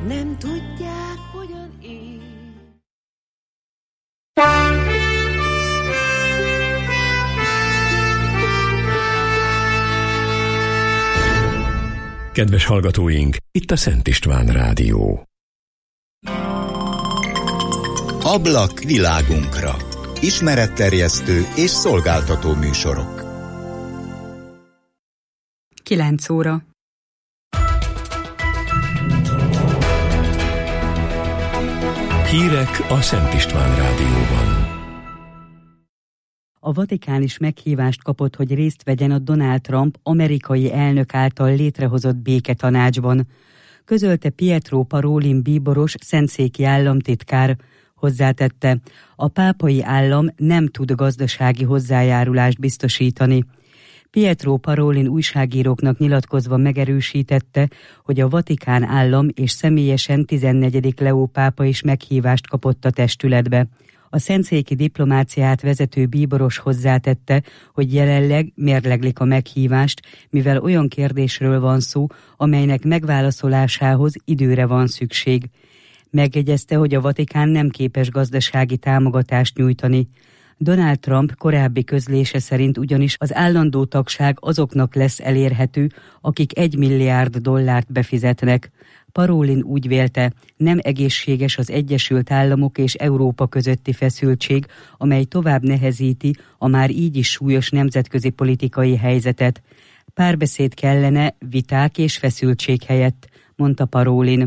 nem tudják, hogyan él. Kedves hallgatóink, itt a Szent István Rádió. Ablak világunkra. Ismeretterjesztő és szolgáltató műsorok. 9 óra. Hírek a Szent István Rádióban. A Vatikán is meghívást kapott, hogy részt vegyen a Donald Trump amerikai elnök által létrehozott béketanácsban. Közölte Pietro Parolin bíboros szentszéki államtitkár. Hozzátette, a pápai állam nem tud gazdasági hozzájárulást biztosítani. Pietro Parolin újságíróknak nyilatkozva megerősítette, hogy a Vatikán állam és személyesen 14. Leó pápa is meghívást kapott a testületbe. A szentszéki diplomáciát vezető bíboros hozzátette, hogy jelenleg mérleglik a meghívást, mivel olyan kérdésről van szó, amelynek megválaszolásához időre van szükség. Megjegyezte, hogy a Vatikán nem képes gazdasági támogatást nyújtani. Donald Trump korábbi közlése szerint ugyanis az állandó tagság azoknak lesz elérhető, akik $1 milliárd befizetnek. Parolin úgy vélte, nem egészséges az Egyesült Államok és Európa közötti feszültség, amely tovább nehezíti a már így is súlyos nemzetközi politikai helyzetet. Párbeszéd kellene viták és feszültség helyett, mondta Parolin.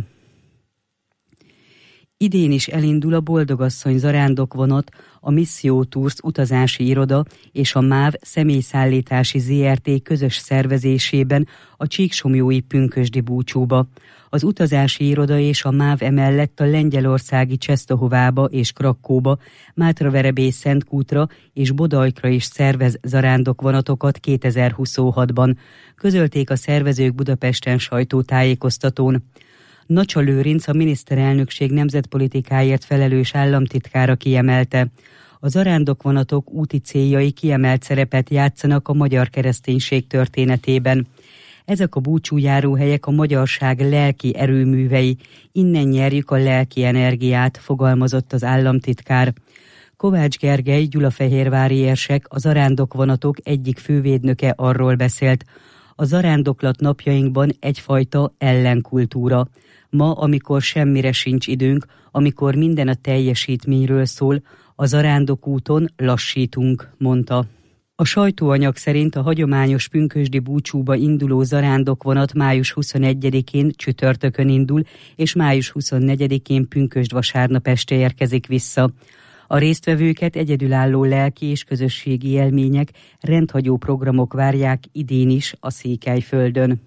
Idén is elindul a Boldogasszony zarándokvonat, a Missio Tours utazási iroda és a MÁV személyszállítási ZRT közös szervezésében a csíksomlyói pünkösdi búcsúba. Az utazási iroda és a MÁV emellett a lengyelországi Czestochovába és Krakóba, Mátraverebély Szentkútra és Bodajkra is szervez zarándokvonatokat 2026-ban. Közölték a szervezők Budapesten sajtótájékoztatón. Nacsa Lőrinc, a miniszterelnökség nemzetpolitikáért felelős államtitkára kiemelte. A zarándokvonatok úti céljai kiemelt szerepet játszanak a magyar kereszténység történetében. Ezek a búcsújáróhelyek a magyarság lelki erőművei, innen nyerjük a lelki energiát, fogalmazott az államtitkár. Kovács Gergely, gyulafehérvári érsek, a zarándokvonatok egyik fővédnöke arról beszélt. A zarándoklat napjainkban egyfajta ellenkultúra. Ma, amikor semmire sincs időnk, amikor minden a teljesítményről szól, a zarándokúton lassítunk, mondta. A sajtóanyag szerint a hagyományos pünkösdi búcsúba induló zarándokvonat május 21-én csütörtökön indul, és május 24-én pünkösdvasárnap este érkezik vissza. A résztvevőket egyedülálló lelki és közösségi élmények, rendhagyó programok várják idén is a Székelyföldön.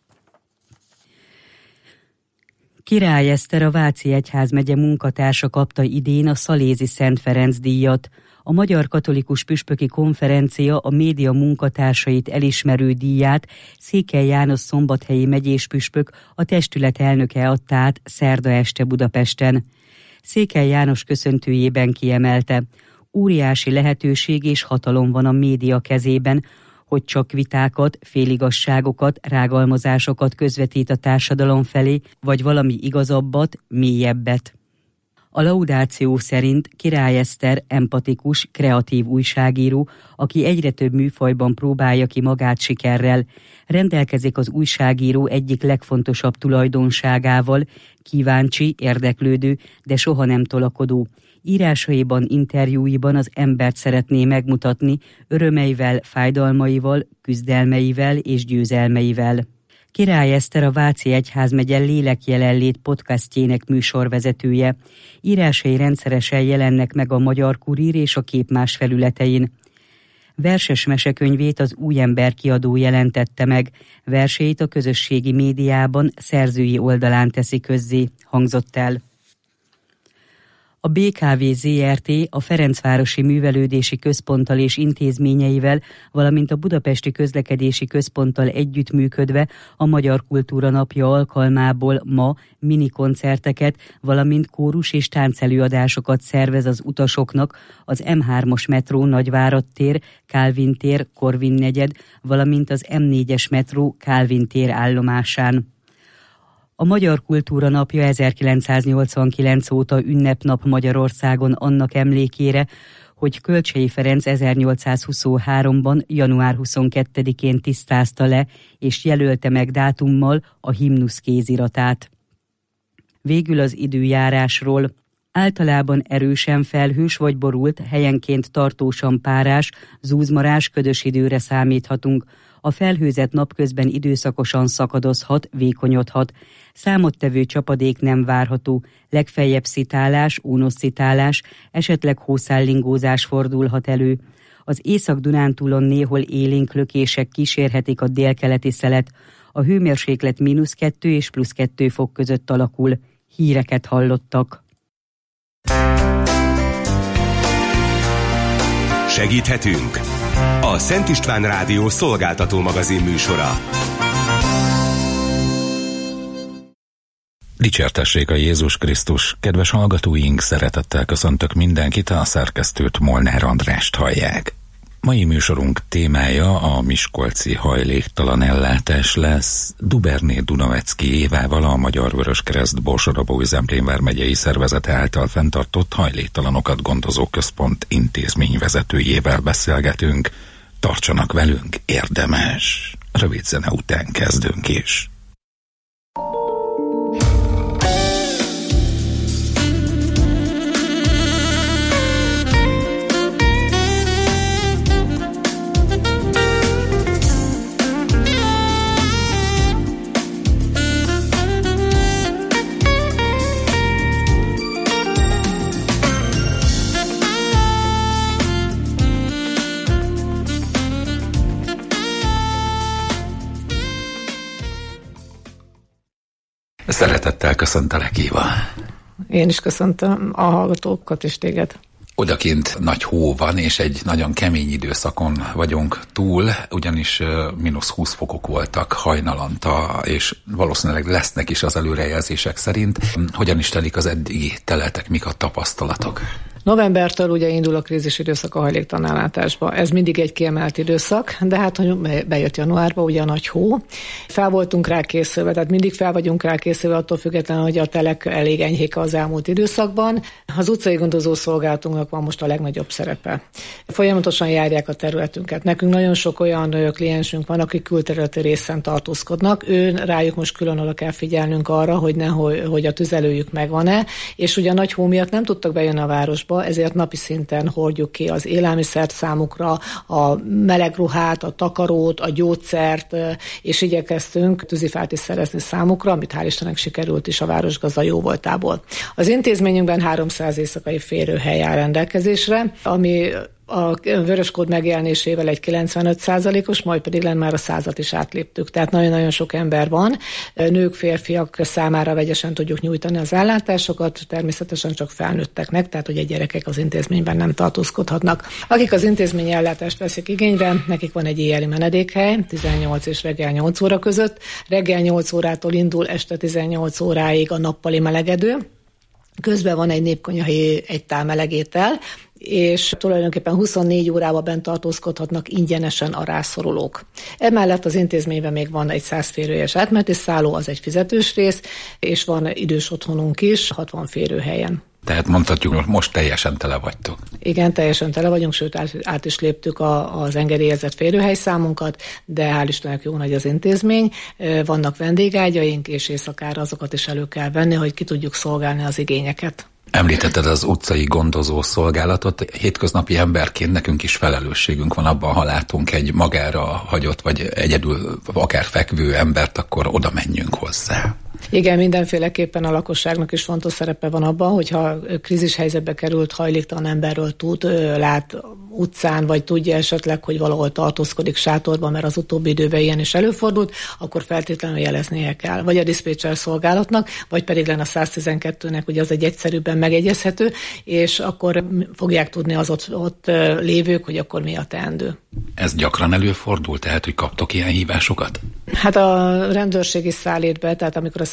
Király Eszter, a Váci Egyházmegye munkatársa kapta idén a Szalézi Szent Ferenc díjat. A Magyar Katolikus Püspöki Konferencia a média munkatársait elismerő díját Székely János szombathelyi megyéspüspök, a testület elnöke adta át szerda este Budapesten. Székely János köszöntőjében kiemelte, óriási lehetőség és hatalom van a média kezében, hogy csak vitákat, féligasságokat, rágalmazásokat közvetít a társadalom felé, vagy valami igazabbat, mélyebbet. A laudáció szerint Király Eszter empatikus, kreatív újságíró, aki egyre több műfajban próbálja ki magát sikerrel. Rendelkezik az újságíró egyik legfontosabb tulajdonságával, kíváncsi, érdeklődő, de soha nem tolakodó. Írásaiban, interjúiban az embert szeretné megmutatni örömeivel, fájdalmaival, küzdelmeivel és győzelmeivel. Király Eszter, a Váci Egyházmegye Lélekjelenlét podcastjének műsorvezetője. Írásai rendszeresen jelennek meg a Magyar Kurír és a Képmás felületein. Verses mesekönyvét az Új Ember kiadó jelentette meg, verseit a közösségi médiában szerzői oldalán teszi közzé, hangzott el. A BKV ZRT a Ferencvárosi Művelődési Központtal és intézményeivel, valamint a Budapesti Közlekedési Központtal együttműködve a Magyar Kultúra Napja alkalmából ma minikoncerteket, valamint kórus és táncelőadásokat szervez az utasoknak az M3-os metró Nagyvárad tér, Kálvin tér, Korvin negyed, valamint az M4-es metró Kálvin tér állomásán. A Magyar Kultúra Napja 1989 óta ünnepnap Magyarországon annak emlékére, hogy Kölcsey Ferenc 1823-ban január 22-én tisztázta le és jelölte meg dátummal a himnusz kéziratát. Végül az időjárásról. Általában erősen felhős vagy borult, helyenként tartósan párás, zúzmarás, ködös időre számíthatunk. A felhőzet napközben időszakosan szakadozhat, vékonyodhat. Számottevő csapadék nem várható, legfeljebb szitálás, ónosszitálás, esetleg hószállingózás fordulhat elő. Az Észak-Dunántúlon néhol élénk lökések kísérhetik a délkeleti szelet. A hőmérséklet -2 és +2 fok között alakul. Híreket hallottak. Segíthetünk! A Szent István Rádió szolgáltató magazin műsora. Dicsértessék a Jézus Krisztus! Kedves hallgatóink, szeretettel köszöntök mindenkit, a szerkesztőt, Molnár Andrást hallják. Mai műsorunk témája a miskolci hajléktalan ellátás lesz. Dubernay Dunavecki Évával, a Magyar Vöröskereszt Borsod-Abaúj-Zemplén vármegyei szervezete által fenntartott hajléktalanokat gondozó központ intézményvezetőjével beszélgetünk. Tartsanak velünk, érdemes! Rövid zene után kezdünk is. Szeretettel köszöntelek, Éva. Én is köszöntöm a hallgatókat és téged. Odakint nagy hó van, és egy nagyon kemény időszakon vagyunk túl, ugyanis -20 fokok voltak hajnalanta, és valószínűleg lesznek is az előrejelzések szerint. Hogyan is telik az eddigi teletek, mik a tapasztalatok? Novembertől ugye indul a krízis időszak a hajléktalanellátásba. Ez mindig egy kiemelt időszak, de hát, hogy bejött januárba, ugye a nagy hó. Fel voltunk rá készülve, tehát mindig fel vagyunk rá készülve, attól függetlenül, hogy a telek elég enyhék az elmúlt időszakban. Az utcai gondozó szolgálatunknak van most a legnagyobb szerepe. Folyamatosan járják a területünket. Nekünk nagyon sok olyan kliensünk van, akik külterületi részen tartózkodnak. Rájuk most külön oda kell figyelnünk arra, hogy a tüzelőjük megvan-e, és ugye a nagy hó miatt nem tudtak bejönni a városba, ezért napi szinten hordjuk ki az élelmiszert számukra, a meleg ruhát, a takarót, a gyógyszert, és igyekeztünk tűzifát is szerezni számukra, amit hál' Istennek sikerült is a városgazda jóvoltából. Az intézményünkben 300 éjszakai férőhely áll rendelkezésre, ami a vöröskód megjelenésével egy 95%-os, majd pedig már a 100-at is átléptük. Tehát nagyon-nagyon sok ember van. Nők, férfiak számára vegyesen tudjuk nyújtani az ellátásokat, természetesen csak felnőtteknek, tehát hogy a gyerekek az intézményben nem tartózkodhatnak. Akik az intézményi ellátást veszik igénybe, nekik van egy éjjeli menedékhely, 18 és reggel 8 óra között. Reggel 8 órától indul, este 18 óráig a nappali melegedő. Közben van egy népkonyhai, egy tál melegétel, és tulajdonképpen 24 órában bent tartózkodhatnak ingyenesen a rászorulók. Emellett az intézményben még van egy 100 férőhelyes átmeneti szálló, az egy fizetős rész, és van idős otthonunk is, 60 férőhelyen. Tehát mondhatjuk, most teljesen tele vagytok. Igen, teljesen tele vagyunk, sőt át is léptük az engedélyezett férőhelyszámunkat, de hál' Istennek jó nagy az intézmény. Vannak vendégágyaink, és éjszakára azokat is elő kell venni, hogy ki tudjuk szolgálni az igényeket. Említetted az utcai gondozó szolgálatot. Hétköznapi emberként nekünk is felelősségünk van abban, ha látunk egy magára hagyott, vagy egyedül akár fekvő embert, akkor oda menjünk hozzá. Igen, mindenféleképpen a lakosságnak is fontos szerepe van abban, hogyha krízis helyzetbe került hajléktalan emberről lát utcán, vagy tudja esetleg, hogy valahol tartózkodik sátorban, mert az utóbbi időben ilyen is előfordult, akkor feltétlenül jeleznie kell. Vagy a diszpécser szolgálatnak, vagy pedig lenne a 112-nek, ugye az egy egyszerűbben megegyezhető, és akkor fogják tudni az ott lévők, hogy akkor mi a teendő. Ez gyakran előfordul, tehát hogy kaptok ilyen hívásokat? Hát a rendőrség is szállít be, tehát amikor a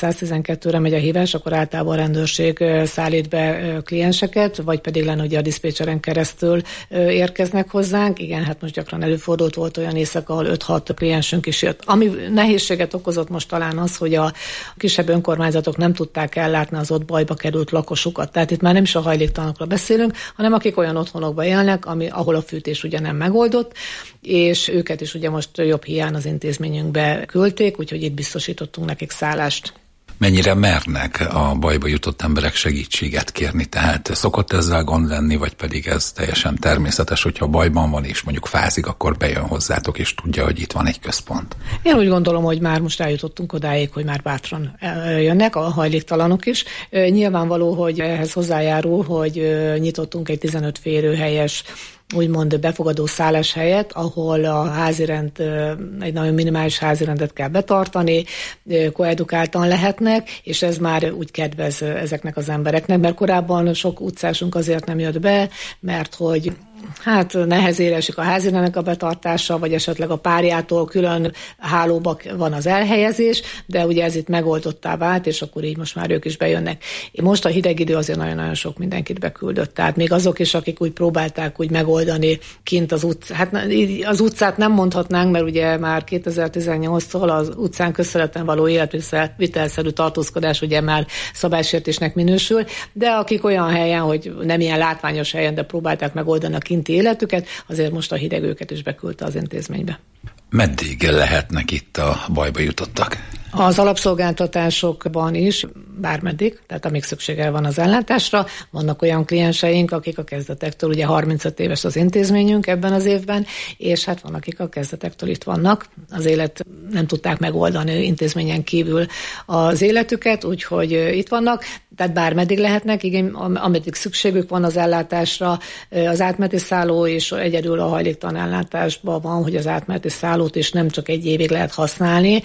112-re megy a hívás, akkor általában a rendőrség szállít be klienseket, vagy pedig lenne ugye a diszpécseren keresztül érkeznek hozzánk. Igen, hát most gyakran előfordult, volt olyan éjszaka, ahol 5-6 kliensünk is jött. Ami nehézséget okozott most talán az, hogy a kisebb önkormányzatok nem tudták ellátni az ott bajba került lakosukat. Tehát itt már nem is a hajléktalanokra beszélünk, hanem akik olyan otthonokban élnek, ahol a fűtés ugye nem megoldott, és őket is ugye most jobb hiány az intézményünkbe küldték, úgyhogy itt biztosítottunk nekik szállást. Mennyire mernek a bajba jutott emberek segítséget kérni? Tehát szokott ezzel gond lenni, vagy pedig ez teljesen természetes, hogyha bajban van és mondjuk fázik, akkor bejön hozzátok, és tudja, hogy itt van egy központ? Én úgy gondolom, hogy már most eljutottunk odáig, hogy már bátran jönnek a hajléktalanok is. Nyilvánvaló, hogy ehhez hozzájárul, hogy nyitottunk egy 15 férőhelyes úgymond befogadó szálláshelyet, ahol a házirend, egy nagyon minimális házirendet kell betartani, koedukáltan lehetnek, és ez már úgy kedvez ezeknek az embereknek, mert korábban sok utcásunk azért nem jött be, mert hogy nehezére esik a házirendnek a betartása, vagy esetleg a párjától külön hálóba van az elhelyezés, de ugye ez itt megoldottá vált, és akkor így most már ők is bejönnek. Most a hideg idő azért nagyon-nagyon sok mindenkit beküldött, tehát még azok is, akik úgy próbálták úgy megoldani kint az utcát. Hát az utcát nem mondhatnánk, mert ugye már 2018-tól az utcán közterületen való életvitelszerű tartózkodás ugye már szabálysértésnek minősül, de akik olyan helyen, hogy nem ilyen látványos helyen, de próbálták megoldani a kinti életüket, azért most a hideg őket is beküldte az intézménybe. Meddig lehetnek itt a bajba jutottak? Az alapszolgáltatásokban is, bármeddig, tehát amíg szüksége van az ellátásra. Vannak olyan klienseink, akik a kezdetektől, ugye 35 éves az intézményünk ebben az évben, és hát van, akik a kezdetektől itt vannak. Az élet nem tudták megoldani intézményen kívül az életüket, úgyhogy itt vannak, tehát bármeddig lehetnek, igen, ameddig szükségük van az ellátásra. Az átmeneti szálló is egyedül a hajléktalan ellátásban van, hogy az átmeneti szállót is nem csak egy évig lehet használni,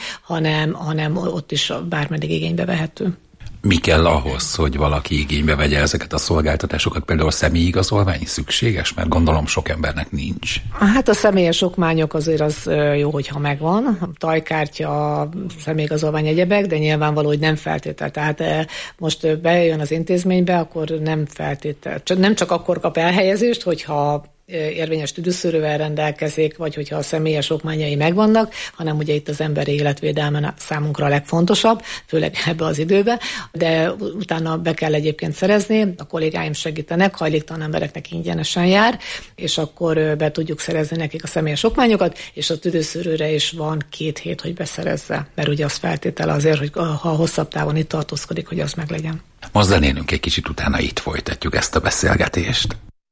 hanem ott is bármeddig igénybe vehető. Mi kell ahhoz, hogy valaki igénybe vegye ezeket a szolgáltatásokat? Például személyigazolvány szükséges? Mert gondolom sok embernek nincs. Hát a személyes okmányok azért az jó, hogyha megvan. Tajkártya, személyigazolvány, egyebek, de nyilvánvaló, hogy nem feltétel. Tehát most bejön az intézménybe, akkor nem feltétel. Nem csak akkor kap elhelyezést, hogyha érvényes tüdőszűrővel rendelkezik, vagy hogyha a személyes okmányai megvannak, hanem ugye itt az emberi életvédelme számunkra a legfontosabb, főleg ebbe az időbe, de utána be kell egyébként szerezni, a kollégáim segítenek, hajléktalan embereknek ingyenesen jár, és akkor be tudjuk szerezni nekik a személyes okmányokat, és a tüdőszűrőre is van 2 hét, hogy beszerezze, mert ugye az feltétel azért, hogy ha hosszabb távon itt tartózkodik, hogy az meglegyen. Most zenélünk egy kicsit, utána itt folytatjuk ezt a beszélgetést.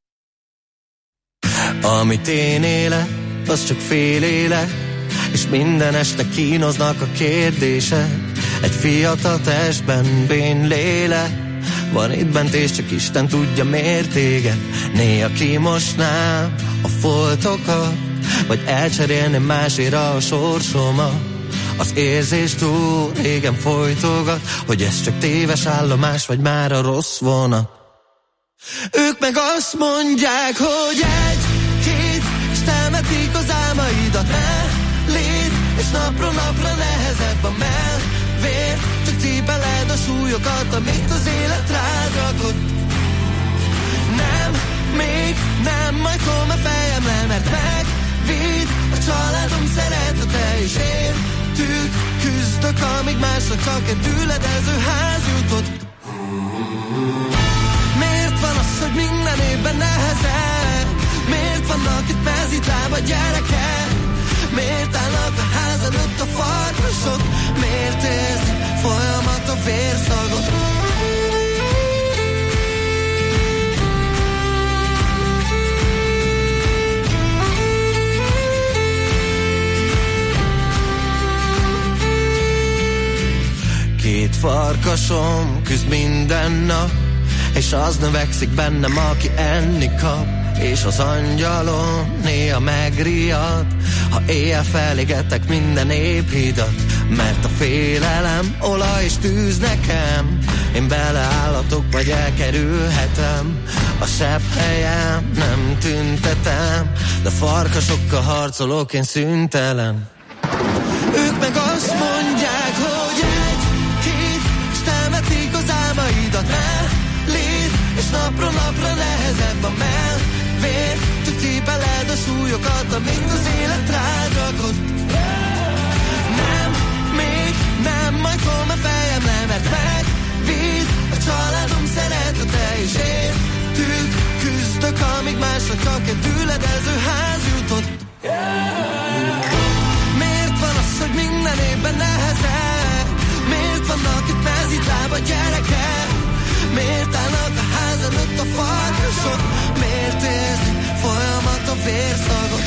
Amit én élek, az csak fél élet, és minden este kínoznak a kérdések. Egy fiatal testben bén lélek, van itt bent és csak Isten tudja mértéket. Néha kimosnám a foltokat, vagy elcserélném másére a sorsomat. Az érzés túl régen folytogat, hogy ez csak téves állomás, vagy már a rossz vonat. Ők meg azt mondják, hogy egy-két, és temetik az álmaidat. Ne légy, és napról napra nehezebb a mellvér. Csak cipeled a súlyokat, amit az élet rád rakott. Nem, még nem, majd tolom a fejem le, mert megvéd a családom szeretete is értük. Küzdök, amíg másra csak egy düledező ház jutott. Miért van az, hogy minden évben nehezebb? Miért vannak itt mezitlába gyerekek? Miért állnak a ház előtt a farkasok? Miért érzi folyamat a vérszagot? Két farkasom küzd minden nap, és az növekszik bennem, aki enni kap. És az angyalom néha megriad, ha éjjel felégetek minden éphidat. Mert a félelem olaj és tűz nekem, én beleállatok vagy elkerülhetem. A sebb helyem nem tüntetem, de farkasokkal harcolok én szüntelen. Ők meg azt mondják, hogy egy-két, súlyokat, amit az élet rád rakott. Nem, még nem, majd hol a fejem le, mert megvéd a családom szeretete, és értük küzdök, amíg másra csak egy tűledező ház jutott. Miért van az, hogy minden évben nehezebb? Miért vannak itt mezitlába gyerekek? Miért állnak a ház előtt a farkasok? Miért érzi folyamat a vérszagot?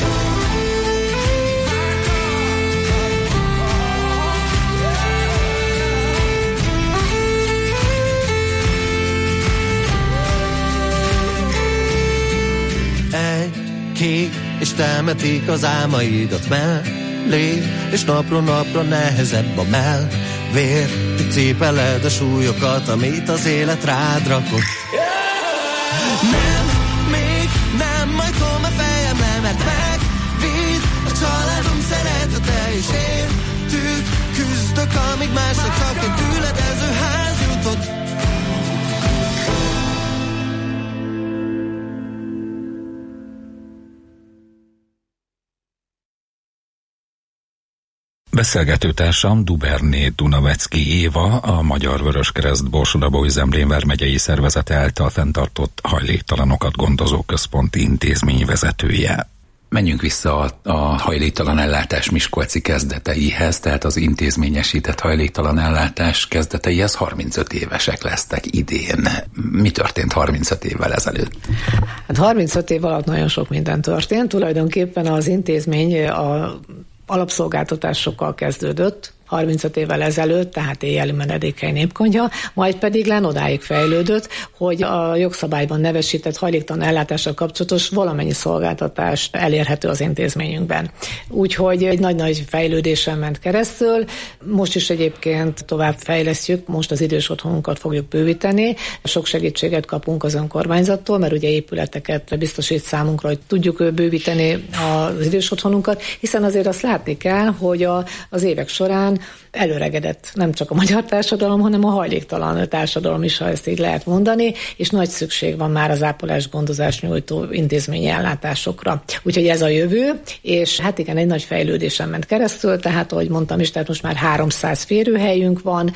Egy-két, és temetik az álmaidat mellé, és napról napra nehezebb a mellvér, hogy cipeled a súlyokat, amit az élet rád rakott. Nem, még nem, majd hol a fejem le, mert megvéd a családom szeretete, és értük küzdök, amíg másnak csak egy tűledező ház jutott. Beszélgetőtársam Duberné Dunavecki Éva, a Magyar Vöröskereszt Borsod-Abaúj-Zemplén vármegyei szervezete által fenntartott hajléktalanokat gondozó központ intézményvezetője. Menjünk vissza a hajléktalan ellátás miskolci kezdeteihez, tehát az intézményesített hajléktalan ellátás kezdeteihez 35 évesek lesztek idén. Mi történt 35 évvel ezelőtt? Hát 35 év alatt nagyon sok minden történt. Tulajdonképpen az intézmény alapszolgáltatásokkal kezdődött, 35 évvel ezelőtt, tehát éjjeli menedékhely népkonyha, majd pedig odáig fejlődött, hogy a jogszabályban nevesített hajléktalan ellátással kapcsolatos valamennyi szolgáltatás elérhető az intézményünkben. Úgyhogy egy nagy-nagy fejlődésen ment keresztül. Most is egyébként tovább fejlesztjük, most az idős otthonunkat fogjuk bővíteni. Sok segítséget kapunk az önkormányzattól, mert ugye épületeket biztosít számunkra, hogy tudjuk bővíteni az idős otthonunkat, hiszen azért azt látni kell, hogy az évek során előregedett nem csak a magyar társadalom, hanem a hajléktalan társadalom is, ha ezt így lehet mondani, és nagy szükség van már az ápolás-gondozás nyújtó intézményi ellátásokra. Úgyhogy ez a jövő, és hát igen, egy nagy fejlődésen ment keresztül, tehát ahogy mondtam is, tehát most már 300 férőhelyünk van,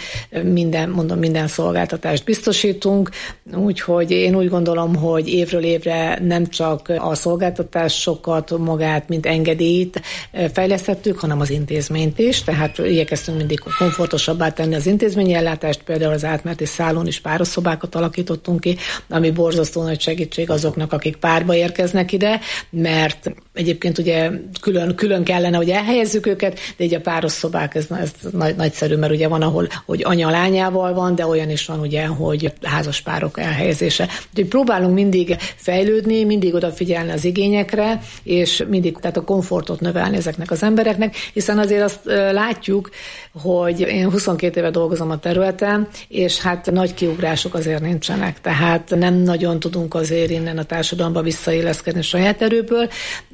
minden szolgáltatást biztosítunk, úgyhogy én úgy gondolom, hogy évről évre nem csak a szolgáltatásokat magát, mint engedélyt fejlesztettük, hanem az intézményt is, tehát igyekeztünk mindig komfortosabbá tenni az intézményi ellátást, például az átmeneti szállón is párosszobákat alakítottunk ki, ami borzasztó nagy segítség azoknak, akik párba érkeznek ide, mert egyébként ugye külön kellene, hogy elhelyezzük őket, de így a párosszobák, ez nagyszerű, mert ugye van, ahol hogy anya lányával van, de olyan is van ugye, hogy házas párok elhelyezése. Úgyhogy próbálunk mindig fejlődni, mindig odafigyelni az igényekre, és mindig tehát a komfortot növelni ezeknek az embereknek, hiszen azért azt látjuk, hogy én 22 éve dolgozom a területen, és hát nagy kiugrások azért nincsenek, tehát nem nagyon tudunk azért innen a társadalomba visszailleszkedni saját erőből,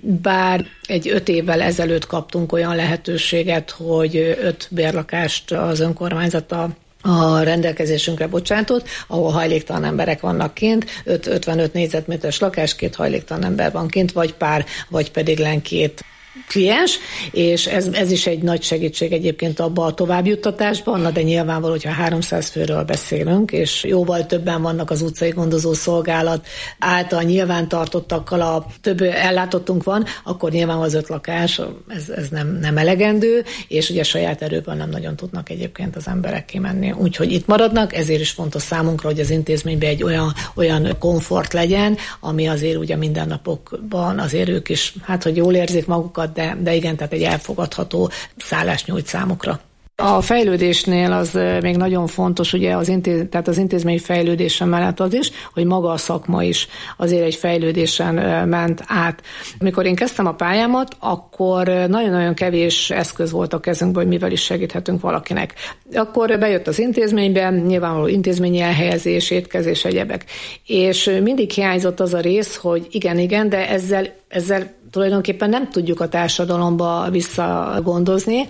bár egy 5 évvel ezelőtt kaptunk olyan lehetőséget, hogy 5 bérlakást az önkormányzat a rendelkezésünkre bocsátott, ahol hajléktalan emberek vannak kint, 55 négyzetméteres lakás, 2 hajléktalan ember van kint, vagy pár, vagy pedig len 2 kliens, és ez is egy nagy segítség egyébként abba a továbbjuttatásban, de nyilvánvaló, hogyha 300 főről beszélünk, és jóval többen vannak az utcai gondozó szolgálat által nyilvántartottakkal, a több ellátottunk van, akkor nyilván az 5 lakás, ez nem elegendő, és ugye saját erőből nem nagyon tudnak egyébként az emberek kimenni. Úgyhogy itt maradnak, ezért is fontos számunkra, hogy az intézményben egy olyan komfort legyen, ami azért ugye mindennapokban azért ők is, hát hogy jól érzik magukat, de igen, tehát egy elfogadható szállást nyújt számukra. A fejlődésnél az még nagyon fontos, ugye tehát az intézmény fejlődése mellett az is, hogy maga a szakma is azért egy fejlődésen ment át. Amikor én kezdtem a pályámat, akkor nagyon-nagyon kevés eszköz volt a kezünkben, hogy mivel is segíthetünk valakinek. Akkor bejött az intézménybe, nyilvánvaló intézményi elhelyezés, étkezés, egyebek. És mindig hiányzott az a rész, hogy igen, de ezzel tulajdonképpen nem tudjuk a társadalomba visszagondozni,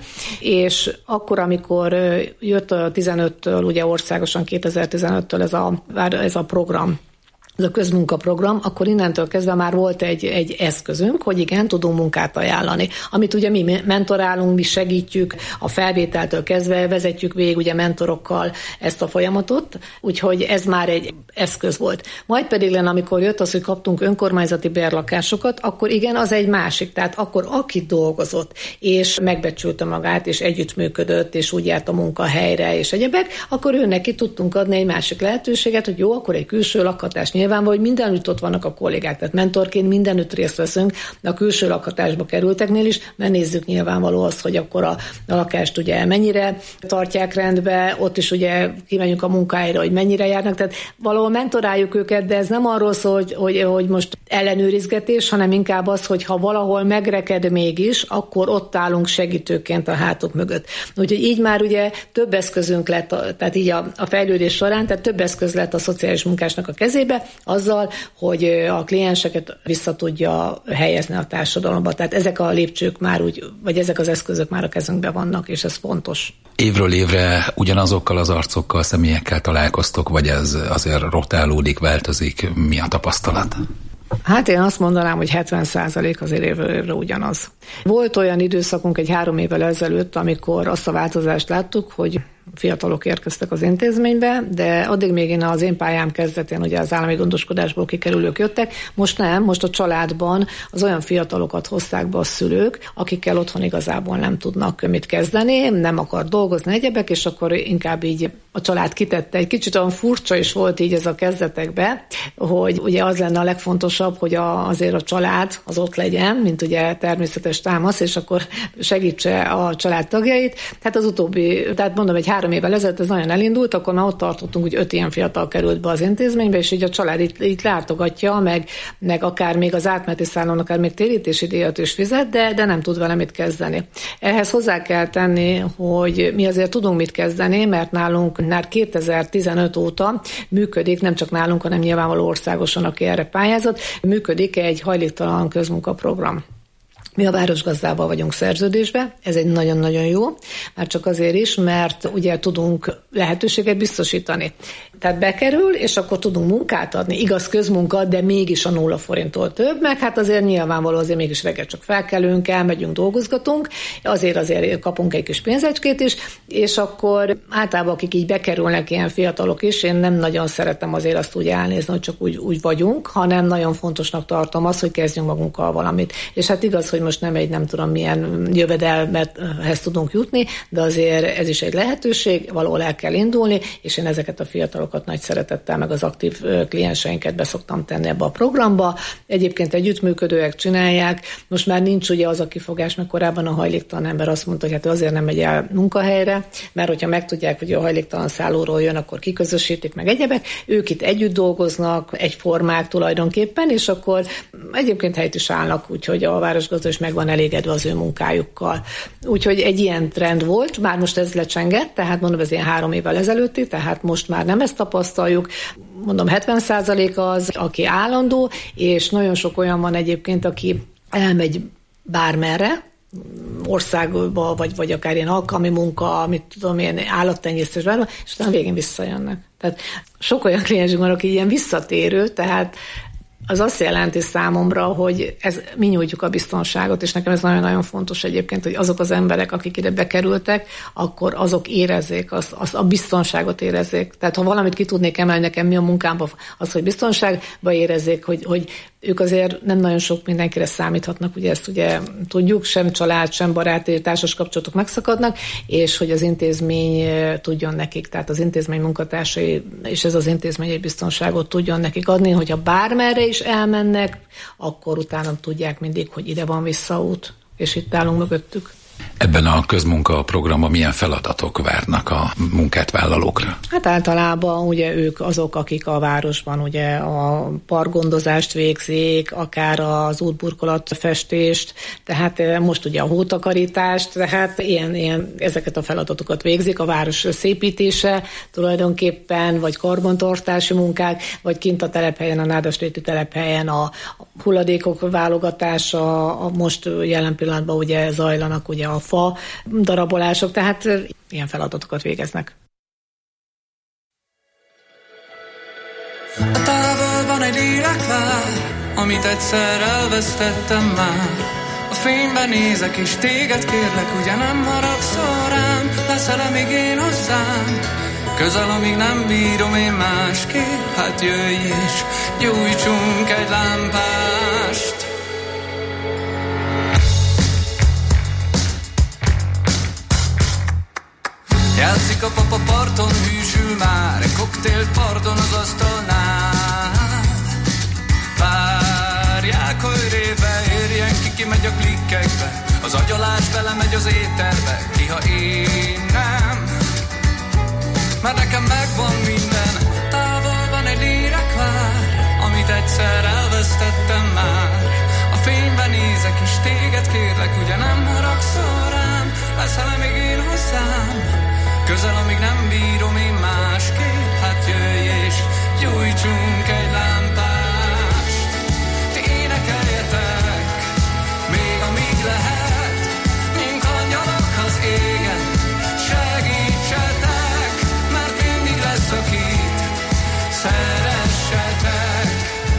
és akkor, amikor jött a 15-től, ugye országosan 2015-től ez a program, ez a közmunkaprogram, akkor innentől kezdve már volt egy eszközünk, hogy igen, tudunk munkát ajánlani. Amit ugye mi mentorálunk, mi segítjük, a felvételtől kezdve vezetjük végig ugye mentorokkal ezt a folyamatot, úgyhogy ez már egy eszköz volt. Majd pedig amikor jött az, hogy kaptunk önkormányzati bérlakásokat, akkor igen, az egy másik. Tehát akkor aki dolgozott, és megbecsülte magát, és együttműködött, és úgy járt a munkahelyre, és egyebek, akkor ő neki tudtunk adni egy másik lehetőséget, hogy jó, akkor egy külső lakhatás nyilván, hogy mindenütt ott vannak a kollégák, tehát mentorként mindenütt részt veszünk, de a külső lakhatásba kerülteknél is, mert nézzük nyilvánvaló azt, hogy akkor a lakást ugye mennyire tartják rendbe, ott is ugye kimegyünk a munkahelyre, hogy mennyire járnak, tehát valahol mentoráljuk őket, de ez nem arról szól, hogy most ellenőrizgetés, hanem inkább az, hogy ha valahol megreked mégis, akkor ott állunk segítőként a hátuk mögött. Úgyhogy így már ugye több eszközünk lett, tehát így a fejlődés során, tehát több eszköz lett a szociális munkásnak a kezébe, azzal, hogy a klienseket vissza tudja helyezni a társadalomba. Tehát ezek a lépcsők már úgy, vagy ezek az eszközök már a kezünkben vannak, és ez fontos. Évről évre ugyanazokkal az arcokkal, személyekkel találkoztok, vagy ez azért rotálódik, változik? Mi a tapasztalat? Hát én azt mondanám, hogy 70% azért évről évre ugyanaz. Volt olyan időszakunk egy 3 évvel ezelőtt, amikor azt a változást láttuk, hogy fiatalok érkeztek az intézménybe, de addig még én az én pályám kezdetén ugye az állami gondoskodásból kikerülők jöttek, most nem, most a családban az olyan fiatalokat hozták be a szülők, akikkel otthon igazából nem tudnak mit kezdeni, nem akar dolgozni egyebek, és akkor inkább így a család kitette. Egy kicsit olyan furcsa is volt így ez a kezdetekben, hogy ugye az lenne a legfontosabb, hogy azért a család az ott legyen, mint ugye természetes támasz, és akkor segítse a család tagjait. Tehát az utóbbi, tehát mondom, egy 3 évvel ezelőtt ez nagyon elindult, akkor már ott tartottunk, hogy 5 ilyen fiatal került be az intézménybe, és így a család itt látogatja, meg akár még az átmeneti szállón, akár még térítési díjat is fizet, de nem tud vele mit kezdeni. Ehhez hozzá kell tenni, hogy mi azért tudunk mit kezdeni, mert nálunk már 2015 óta működik, nem csak nálunk, hanem nyilvánvaló országosan, aki erre pályázott, működik egy hajléktalan közmunkaprogram. Mi a Városgazdával vagyunk szerződésben, ez egy nagyon-nagyon jó, már csak azért is, mert ugye tudunk lehetőséget biztosítani. Tehát bekerül, és akkor tudunk munkát adni, igaz közmunka, de mégis a 0 forinttól több, meg hát azért nyilvánvaló, azért mégis reggel csak felkelünk, elmegyünk, dolgozgatunk, azért kapunk egy kis pénzecskét is, és akkor általában akik így bekerülnek, ilyen fiatalok is, én nem nagyon szeretem azért azt úgy elnézni, hogy csak úgy vagyunk, hanem nagyon fontosnak tartom azt, hogy kezdjünk magunkkal valamit. És hát igaz, hogy most nem tudom milyen jövedelmethez tudunk jutni, de azért ez is egy lehetőség, valahol el kell indulni, és én ezeket a fiatalokat nagy szeretettel, meg az aktív klienseinket beszoktam tenni ebbe a programba. Egyébként együttműködőek csinálják, most már nincs ugye az a kifogás, mert korábban a hajléktalan ember azt mondta, hogy hát ő azért nem megy el munkahelyre, mert hogyha megtudják, hogy a hajléktalan szállóról jön, akkor kiközösítik meg egyebek, ők itt együtt dolgoznak, egyformák tulajdonképpen, és akkor egyébként helyt is állnak, úgyhogy a városgazda is meg van elégedve az ő munkájukkal. Úgyhogy egy ilyen trend volt, már most ez lecsengett, tehát mondom, ez ilyen 3 évvel ezelőtti, tehát most már nem ezt tapasztaljuk. Mondom, 70% az, aki állandó, és nagyon sok olyan van egyébként, aki elmegy bármerre, országba, vagy akár ilyen alkalmi munka, amit tudom, ilyen állattenyésztés, és utána végén visszajönnek. Tehát sok olyan kliensünk van, aki ilyen visszatérő, tehát az azt jelenti számomra, hogy mi nyújtjuk a biztonságot, és nekem ez nagyon-nagyon fontos egyébként, hogy azok az emberek, akik ide bekerültek, akkor azok érezzék, a biztonságot érezzék. Tehát ha valamit ki tudnék emelni nekem mi a munkámban, az, hogy biztonságban érezzék, hogy ők azért nem nagyon sok mindenkire számíthatnak, ugye ezt ugye tudjuk, sem család, sem baráti, társas kapcsolatok megszakadnak, és hogy az intézmény tudjon nekik, tehát az intézmény munkatársai, és ez az intézmény egy biztonságot tudjon nekik adni, hogyha bármerre is elmennek, akkor utána tudják mindig, hogy ide van visszaút, és itt állunk mögöttük. Ebben a közmunkaprogramban milyen feladatok várnak a munkát vállalókra? Hát általában ugye ők azok, akik a városban ugye a parkgondozást végzik, akár az útburkolatfestést, tehát most ugye a hótakarítást, tehát ilyen ezeket a feladatokat végzik, a város szépítése tulajdonképpen, vagy karbantartási munkák, vagy kint a telephelyen, a Nádasréti telephelyen a hulladékok válogatása, most jelen pillanatban ugye zajlanak ugye a fa darabolások, tehát ilyen feladatokat végeznek. A távolban egy lélek vár, amit egyszer elvesztettem már. A fényben nézek és téged kérlek, ugye nem haragszol rám? Leszel-e még én hozzám? Közel, amíg nem bírom én másképp, hát jöjj és gyújtsunk egy lámpást. Játszik a papa parton, hűsül már egy koktélt pardon az asztalnál. Várják, hogy réve érjen ki megy a klikkekbe. Az agyalás belemegy az éterbe, ki ha én nem. Mert nekem megvan minden, távolban egy lélek vár, amit egyszer elvesztettem már. A fényben nézek és téged kérlek, ugye nem haragszol rám? Leszel-e még én hozzám? Közel, amíg nem bírom én másképp, hát jöjj és gyújtsunk egy lámpást. Ti énekeljetek, még amíg lehet, mint angyalok az égen. Segítsetek, mert mindig lesz, akit szeressetek.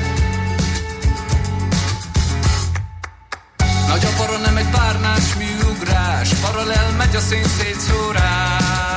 Nagy a para, nem egy párnás műugrás, paralel megy a szénszétszórás.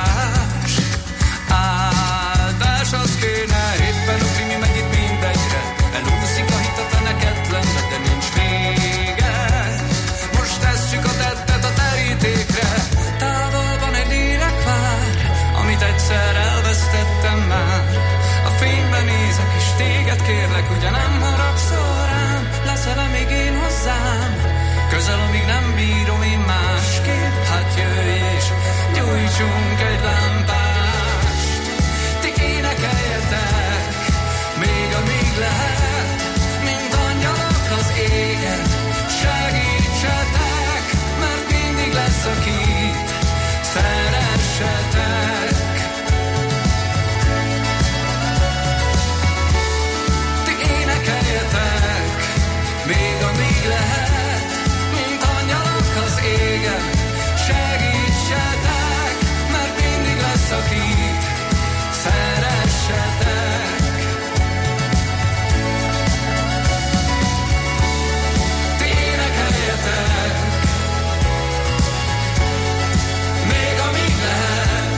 Áldás az kéne, éppen a krimi megy itt mindegyre. Elúszik a hit a feneketlenbe, de nincs vége. Most tesszük a tettet a terítékre. Távolban egy lélek vár, amit egyszer elvesztettem már. A fényben nézek és téged kérlek, ugye nem haragszol rám? Leszel-e még én hozzám? Közel, amíg nem bírom én másképp, hát jöjj és gyújtsunk egy lámpást. Ti énekeljetek, még amíg lehet, mint angyalok az égen. Segítsetek, mert mindig lesz, akit szeressetek. Ti énekeljetek, még amíg lehet, mint angyalok az égen. Segítsetek, mert mindig lesz, akit szeressetek. Ti énekeljetek, még amíg lehet.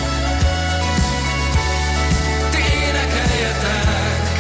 Ti énekeljetek.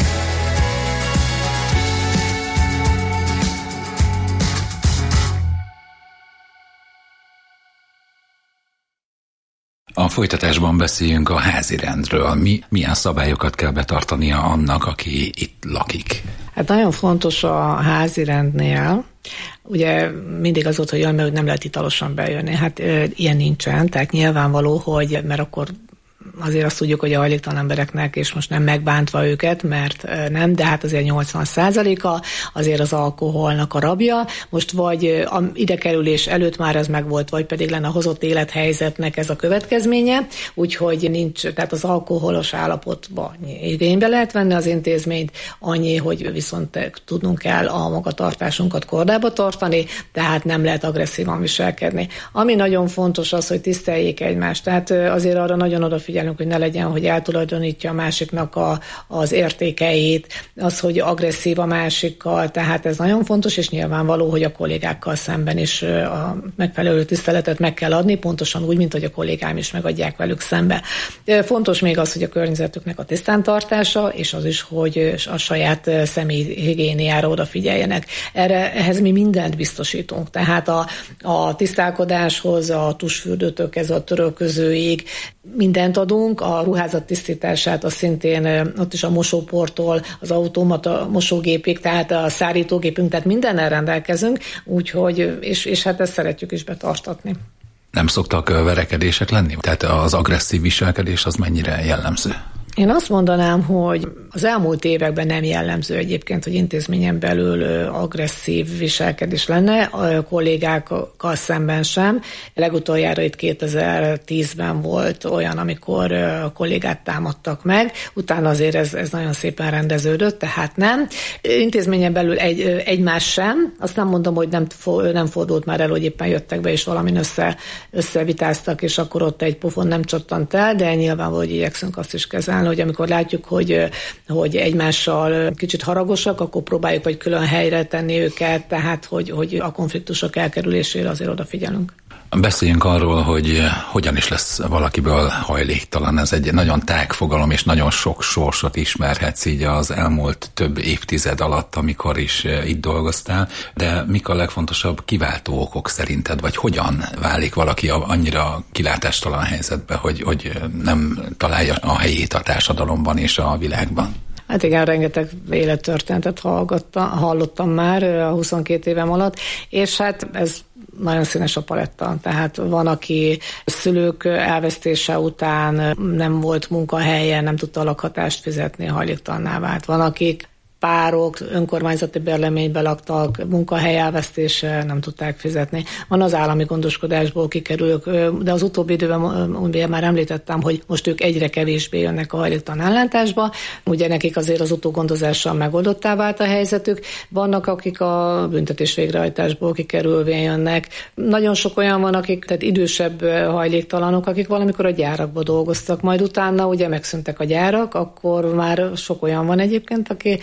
A folytatásban beszéljünk a házirendről. Milyen szabályokat kell betartania annak, aki itt lakik? Hát nagyon fontos a házirendnél, ugye mindig az volt, hogy mert nem lehet italosan bejönni. Hát ilyen nincsen, tehát nyilvánvaló, hogy mert akkor azért azt tudjuk, hogy a hajléktalan embereknek, és most nem megbántva őket, mert nem, de hát azért 80%-a azért az alkoholnak a rabja. Most vagy a idekerülés előtt már ez megvolt, vagy pedig lenne a hozott élethelyzetnek ez a következménye, úgyhogy nincs, tehát az alkoholos állapotban igénybe lehet venni az intézményt, annyi, hogy viszont tudnunk kell a magatartásunkat kordába tartani, tehát nem lehet agresszívan viselkedni. Ami nagyon fontos az, hogy tiszteljék egymást, tehát azért arra nagyon odafigyelünk, hogy ne legyen, hogy eltulajdonítja a másiknak az értékeit, az, hogy agresszív a másikkal, tehát ez nagyon fontos, és nyilvánvaló, hogy a kollégákkal szemben is a megfelelő tiszteletet meg kell adni, pontosan úgy, mint hogy a kollégám is megadják velük szembe. Fontos még az, hogy a környezetüknek a tisztántartása, és az is, hogy a saját személyhigiéniára odafigyeljenek. Ehhez mi mindent biztosítunk, tehát a tisztálkodáshoz, a tusfürdőtől kezdve a törölközőig mindent adunk, a ruházat tisztítását, az szintén ott is a mosóporttól, az automata mosógépig, tehát a szárítógépünk, tehát mindennel rendelkezünk, úgyhogy, és hát ezt szeretjük is betartatni. Nem szoktak verekedések lenni? Tehát az agresszív viselkedés az mennyire jellemző? Én azt mondanám, hogy az elmúlt években nem jellemző egyébként, hogy intézményen belül agresszív viselkedés lenne, a kollégákkal szemben sem. Legutoljára itt 2010-ben volt olyan, amikor a kollégát támadtak meg, utána azért ez nagyon szépen rendeződött, tehát nem. Intézményen belül egymás sem, azt nem mondom, hogy nem fordult már el, hogy éppen jöttek be, és valamin összevitáztak, és akkor ott egy pofon nem csattant el, de nyilvánvaló, hogy igyekszünk azt is kezelni, utána, hogy amikor látjuk, hogy egymással kicsit haragosak, akkor próbáljuk vagy külön helyre tenni őket, tehát hogy a konfliktusok elkerülésére azért odafigyelünk. Beszéljünk arról, hogy hogyan is lesz valakiből hajléktalan. Ez egy nagyon tág fogalom, és nagyon sok sorsot ismerhetsz így az elmúlt több évtized alatt, amikor is itt dolgoztál. De mik a legfontosabb kiváltó okok szerinted, vagy hogyan válik valaki annyira kilátástalan helyzetbe, hogy nem találja a helyét a társadalomban és a világban? Hát igen, rengeteg élettörténetet hallottam már a 22 évem alatt, és hát ez nagyon színes a paletta. Tehát van, aki szülők elvesztése után nem volt munkahelye, nem tudta a lakhatást fizetni, hajléktalanná vált. Van, akik párok önkormányzati bérleménybe laktak, munkahely elvesztése, nem tudták fizetni. Van az állami gondoskodásból kikerülők, de az utóbbi időben már említettem, hogy most ők egyre kevésbé jönnek a hajléktalan ellátásba. Ugye nekik azért az utógondozással megoldottá vált a helyzetük. Vannak, akik a büntetés végrehajtásból kikerülvén jönnek. Nagyon sok olyan van, akik tehát idősebb hajléktalanok, akik valamikor a gyárakba dolgoztak, majd utána ugye megszűntek a gyárak, akkor már sok olyan van egyébként, aki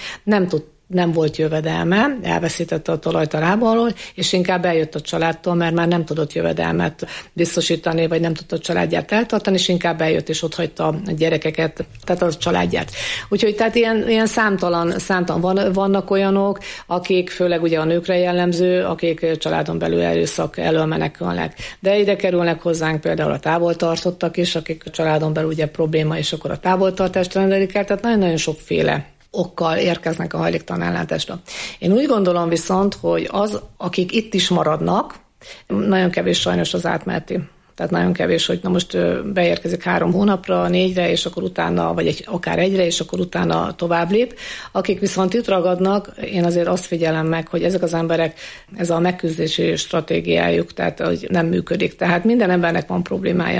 nem volt jövedelme, elveszítette a talajt a lába alól, és inkább eljött a családtól, mert már nem tudott jövedelmet biztosítani, vagy nem tudta a családját eltartani, és inkább eljött és ott hagyta a gyerekeket, tehát a családját. Úgyhogy tehát ilyen számtalan vannak olyanok, akik főleg ugye a nőkre jellemző, akik családon belül erőszak elől menekülnek. De ide kerülnek hozzánk például a távoltartottak is, akik a családon belül ugye probléma, és akkor a távoltartást rendelik el, tehát nagyon-nagyon sokféle okkal érkeznek a hajléktalan ellátásra. Én úgy gondolom viszont, hogy akik itt is maradnak, nagyon kevés sajnos az átmeneti. Tehát nagyon kevés, hogy na most beérkezik 3 hónapra, 4-re, és akkor utána, vagy akár 1-re, és akkor utána tovább lép. Akik viszont itt ragadnak, én azért azt figyelem meg, hogy ezek az emberek, ez a megküzdési stratégiájuk, tehát hogy nem működik. Tehát minden embernek van problémája.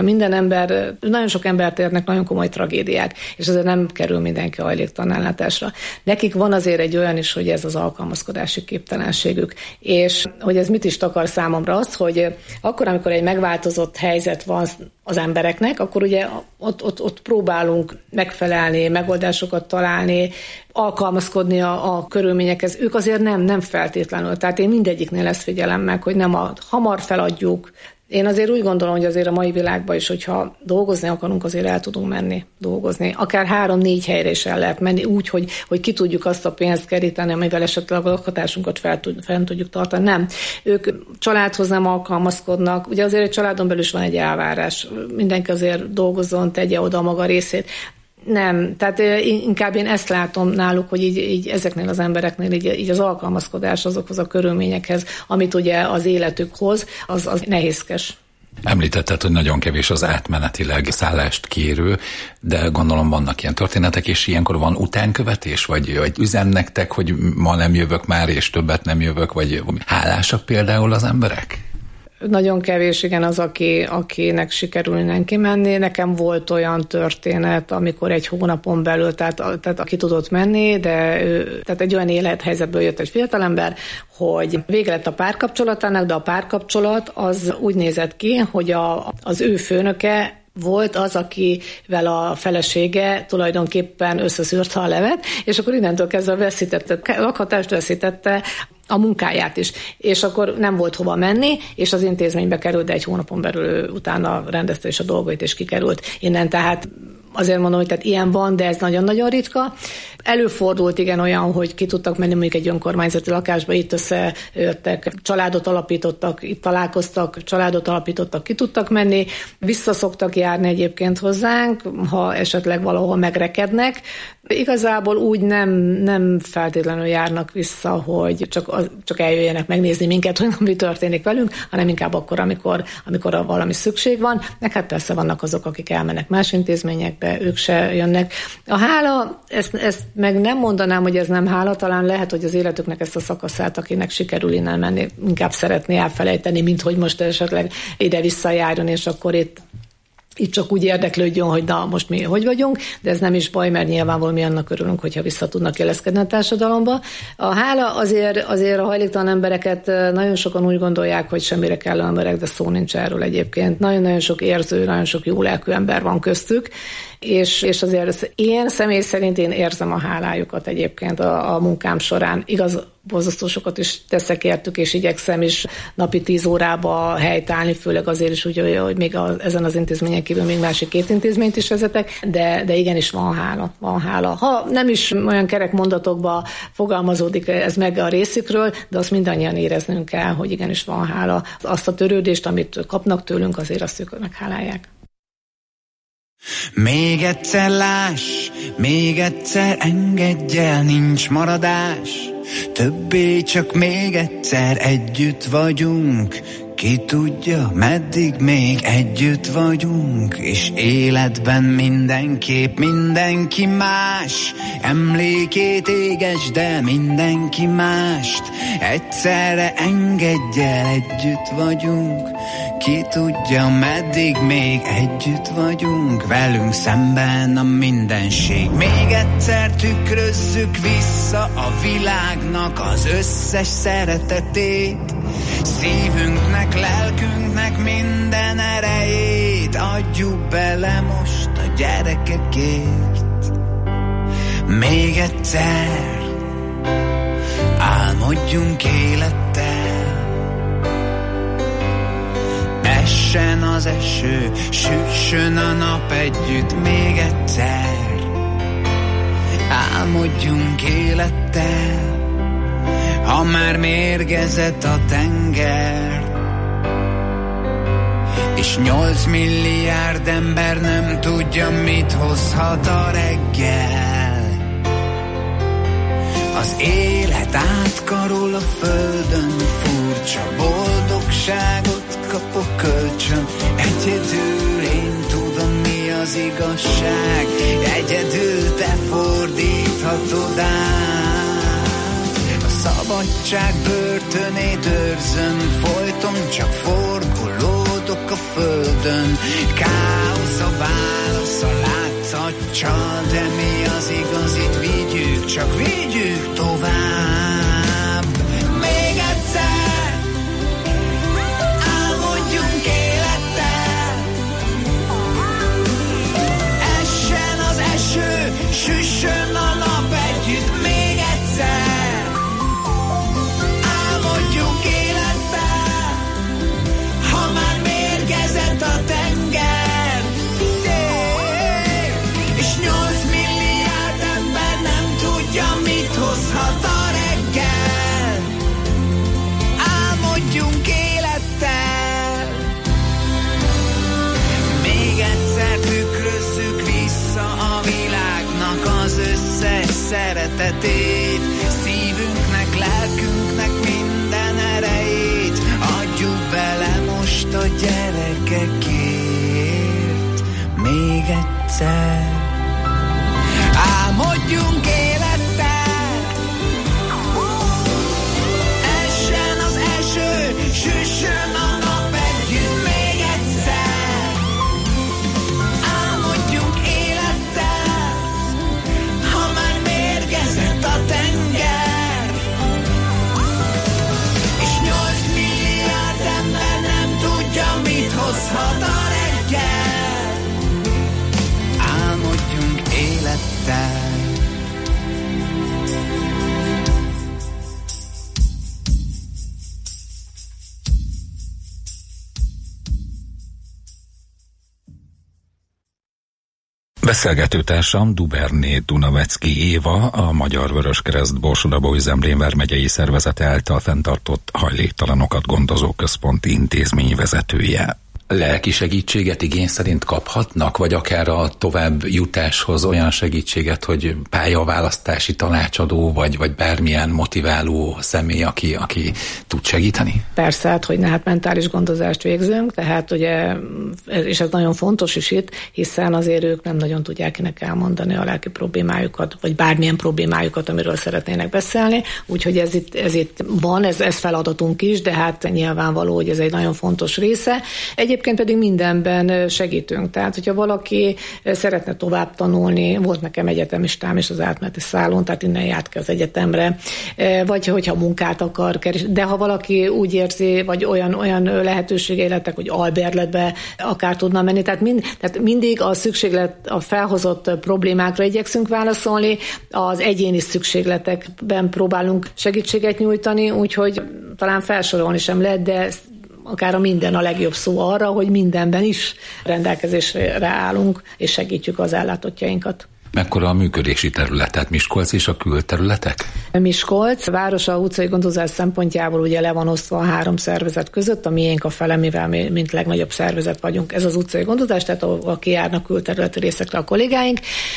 Nagyon sok embert érnek nagyon komoly tragédiák, és ezért nem kerül mindenki a hajléktalan ellátásra. Nekik van azért egy olyan is, hogy ez az alkalmazkodási képtelenségük. És hogy ez mit is takar számomra azt, hogy akkor, amikor egy megváltozott helyzet van az embereknek, akkor ugye ott próbálunk megfelelni, megoldásokat találni, alkalmazkodni a körülményekhez. Ők azért nem feltétlenül. Tehát én mindegyiknél ezt figyelem meg, hogy nem hamar feladjuk. Én azért úgy gondolom, hogy azért a mai világban is, hogyha dolgozni akarunk, azért el tudunk menni dolgozni. Akár 3-4 helyre is el lehet menni úgy, hogy ki tudjuk azt a pénzt keríteni, amivel esetleg a lakhatásunkat fel tudjuk tartani. Nem. Ők családhoz nem alkalmazkodnak. Ugye azért egy családon belül is van egy elvárás. Mindenki azért dolgozzon, tegye oda a maga részét. Nem, tehát inkább én ezt látom náluk, hogy így ezeknél az embereknél így az alkalmazkodás azokhoz a körülményekhez, amit ugye az életük hoz, az nehézkes. Említetted, hogy nagyon kevés az átmenetileg szállást kérő, de gondolom vannak ilyen történetek, és ilyenkor van utánkövetés, vagy üzen nektek, hogy ma nem jövök már, és többet nem jövök, vagy hálásak például az emberek? Nagyon kevés, igen, az, akinek sikerül innen kimenni. Nekem volt olyan történet, amikor egy hónapon belül, tehát aki tudott menni, tehát egy olyan élethelyzetből jött egy fiatalember, hogy vége lett a párkapcsolatának, de a párkapcsolat az úgy nézett ki, hogy az ő főnöke volt az, akivel a felesége tulajdonképpen összeszűrte a levet, és akkor innentől kezdve veszítette, lakhatást veszítette, a munkáját is. És akkor nem volt hova menni, és az intézménybe került, de egy hónapon belül utána rendezte is a dolgait, és kikerült innen. Tehát azért mondom, hogy tehát ilyen van, de ez nagyon-nagyon ritka. Előfordult igen olyan, hogy ki tudtak menni mondjuk egy önkormányzati lakásba, itt összejöttek, családot alapítottak, itt találkoztak, családot alapítottak, ki tudtak menni, vissza szoktak járni egyébként hozzánk, ha esetleg valahol megrekednek. Igazából úgy nem feltétlenül járnak vissza, hogy csak eljöjjenek megnézni minket, hogy mi történik velünk, hanem inkább akkor, amikor valami szükség van. Meg hát persze vannak azok, akik elmennek más intézményekbe, ők se jönnek. A hála, ezt meg nem mondanám, hogy ez nem hála, talán lehet, hogy az életüknek ezt a szakaszát, akinek sikerül innen menni, inkább szeretné elfelejteni, mint hogy most esetleg ide visszajárjon, és akkor itt itt csak úgy érdeklődjön, hogy na, most mi hogy vagyunk, de ez nem is baj, mert nyilvánvalóan mi annak örülünk, hogyha vissza tudnak éleszkedni a társadalomba. A hála azért a hajléktalan embereket nagyon sokan úgy gondolják, hogy semmire kell emberek, de szó nincs erről egyébként. Nagyon-nagyon sok érző, nagyon sok jó lelkű ember van köztük, és azért én személy szerint érzem a hálájukat egyébként a munkám során. Igaz, borzasztó sokat is teszek értük, és igyekszem is napi 10 órába helytállni, főleg azért is úgy, hogy még ezen az intézményen kívül még másik 2 intézményt is vezetek, de igenis van hála. Ha nem is olyan kerek mondatokba fogalmazódik ez meg a részükről, de azt mindannyian éreznünk kell, hogy igenis van hála. Azt a törődést, amit kapnak tőlünk, azért azt ők meghálálják. Még egyszer láss, még egyszer engedj el, nincs maradás. Többé csak még egyszer együtt vagyunk. Ki tudja, meddig még együtt vagyunk, és életben mindenképp mindenki más. Emlékét égesd el mindenki mást, egyszerre engedj el, együtt vagyunk. Ki tudja, meddig még együtt vagyunk, velünk szemben a mindenség. Még egyszer tükrözzük vissza a világnak az összes szeretetét, szívünknek, lelkünknek minden erejét adjuk bele most a gyerekekért. Még egyszer álmodjunk élettel, essen az eső, süssön a nap együtt. Még egyszer álmodjunk élettel, ha már mérgezett a tenger, és 8 milliárd ember nem tudja, mit hozhat a reggel. Az élet átkarol a földön, furcsa boldogságot kapok kölcsön. Egyedül én tudom, mi az igazság, egyedül te fordíthatod át. Szabadság börtönét őrzöm, folyton csak forgolódok a földön. Káosz a válasz, a látszat csal, de mi az igazit vigyük, csak vigyük tovább. Még egyszer álmodjunk élettel, essen az eső, süssön a nap együtt. Még egyszer a tenger, és 8 milliárd ember nem tudja, mit hozhat a reggel. Álmodjunk élettel, még egyszer tükrözzük vissza a világnak az összes szeretetét, szívünknek, lelkünknek minden erejét adjuk bele most a gyerekekért. Még egyszer álmodjunk élettel, essen az eső, süssön a nap együtt. Még egyszer álmodjunk élettel, ha már mérgezett a tenger, és 8 milliárd ember nem tudja, mit hozhat a reggel. Álmodjunk élettel. Beszélgetőtársam Duberné Dunavecki Éva, a Magyar Vöröskereszt Borsod-Abaúj-Zemplén vármegyei szervezete által fenntartott hajléktalanokat gondozó központi intézmény vezetője. Lelki segítséget igény szerint kaphatnak, vagy akár a tovább jutáshoz olyan segítséget, hogy pályaválasztási tanácsadó, vagy bármilyen motiváló személy, aki tud segíteni? Persze, hát hogy ne, hát mentális gondozást végzünk, tehát ugye, és ez nagyon fontos is itt, hiszen azért ők nem nagyon tudják kinek elmondani a lelki problémájukat, vagy bármilyen problémájukat, amiről szeretnének beszélni, úgyhogy ez itt van, ez feladatunk is, de hát nyilvánvaló, hogy ez egy nagyon fontos része. Egyébként egyébként pedig mindenben segítünk. Tehát, hogyha valaki szeretne tovább tanulni, volt nekem egyetemistám és az átmeneti szállón, tehát innen járt ki az egyetemre, vagy hogyha munkát akar keresni, de ha valaki úgy érzi, vagy olyan lehetőségei lettek, hogy albérletbe akár tudna menni, tehát mindig a szükséglet, a felhozott problémákra igyekszünk válaszolni, az egyéni szükségletekben próbálunk segítséget nyújtani, úgyhogy talán felsorolni sem lehet, de akár a minden a legjobb szó arra, hogy mindenben is rendelkezésre állunk, és segítjük az ellátottjainkat. Mekkora a működési terület, tehát Miskolc és a külterületek? Miskolc városa utcai gondozás szempontjából ugye le van osztva a 3 szervezet között, a miénk a fele, mivel mi mint legnagyobb szervezet vagyunk. Ez az utcai gondozás, tehát ahol kijárnak külterületi részekre a kollégáink.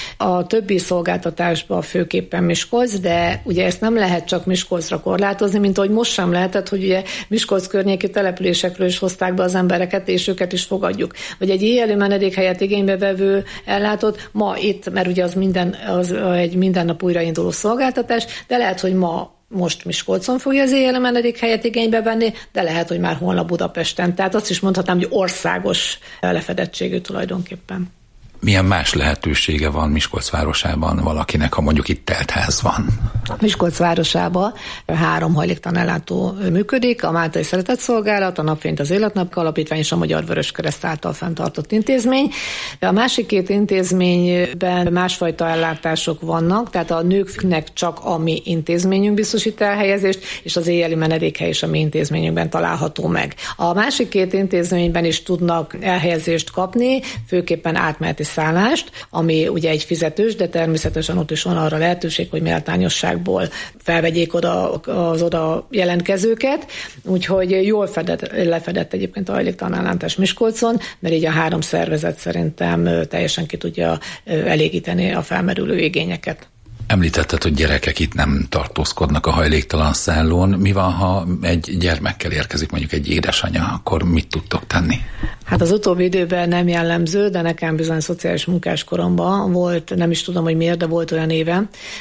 A többi szolgáltatásban főképpen Miskolc, de ugye ezt nem lehet csak Miskolcra korlátozni, mint ahogy most sem lehetett, hogy ugye Miskolc környéki településekről is hozták be az embereket, és őket is fogadjuk. Vagy egy éjjeli menedékhelyet igénybe vevő ellátott ma itt, mert ugye az egy minden nap újrainduló szolgáltatás, de lehet, hogy most Miskolcon fogja az éjjeli menedékhelyet igénybe venni, de lehet, hogy már holnap Budapesten. Tehát azt is mondhatnám, hogy országos lefedettségű tulajdonképpen. Milyen más lehetősége van Miskolc városában valakinek, ha mondjuk itt teltház van? Miskolc városában 3 hajléktalan ellátó működik, a Máltai Szeretetszolgálat, a Napfényt az Életnap Alapítvány és a Magyar Vöröskereszt által fenntartott intézmény. A másik 2 intézményben másfajta ellátások vannak, tehát a nőknek csak a mi intézményünk biztosít elhelyezést, és az éjjeli menedékhely is a mi intézményünkben található meg. A másik 2 intézményben is tudnak elhelyezést kapni, főképpen átmeneti szállást, ami ugye egy fizetős, de természetesen ott is van arra lehetőség, hogy méltányosságból felvegyék oda az oda jelentkezőket, úgyhogy jól lefedett egyébként a hajléktalan ellátás Miskolcon, mert így a 3 szervezet szerintem teljesen ki tudja elégíteni a felmerülő igényeket. Említetted, hogy gyerekek itt nem tartózkodnak a hajléktalan szállón. Mi van, ha egy gyermekkel érkezik mondjuk egy édesanyja, akkor mit tudtok tenni? Hát az utóbbi időben nem jellemző, de nekem bizony szociális munkáskoromban volt, nem is tudom, hogy miért, de volt olyan éve,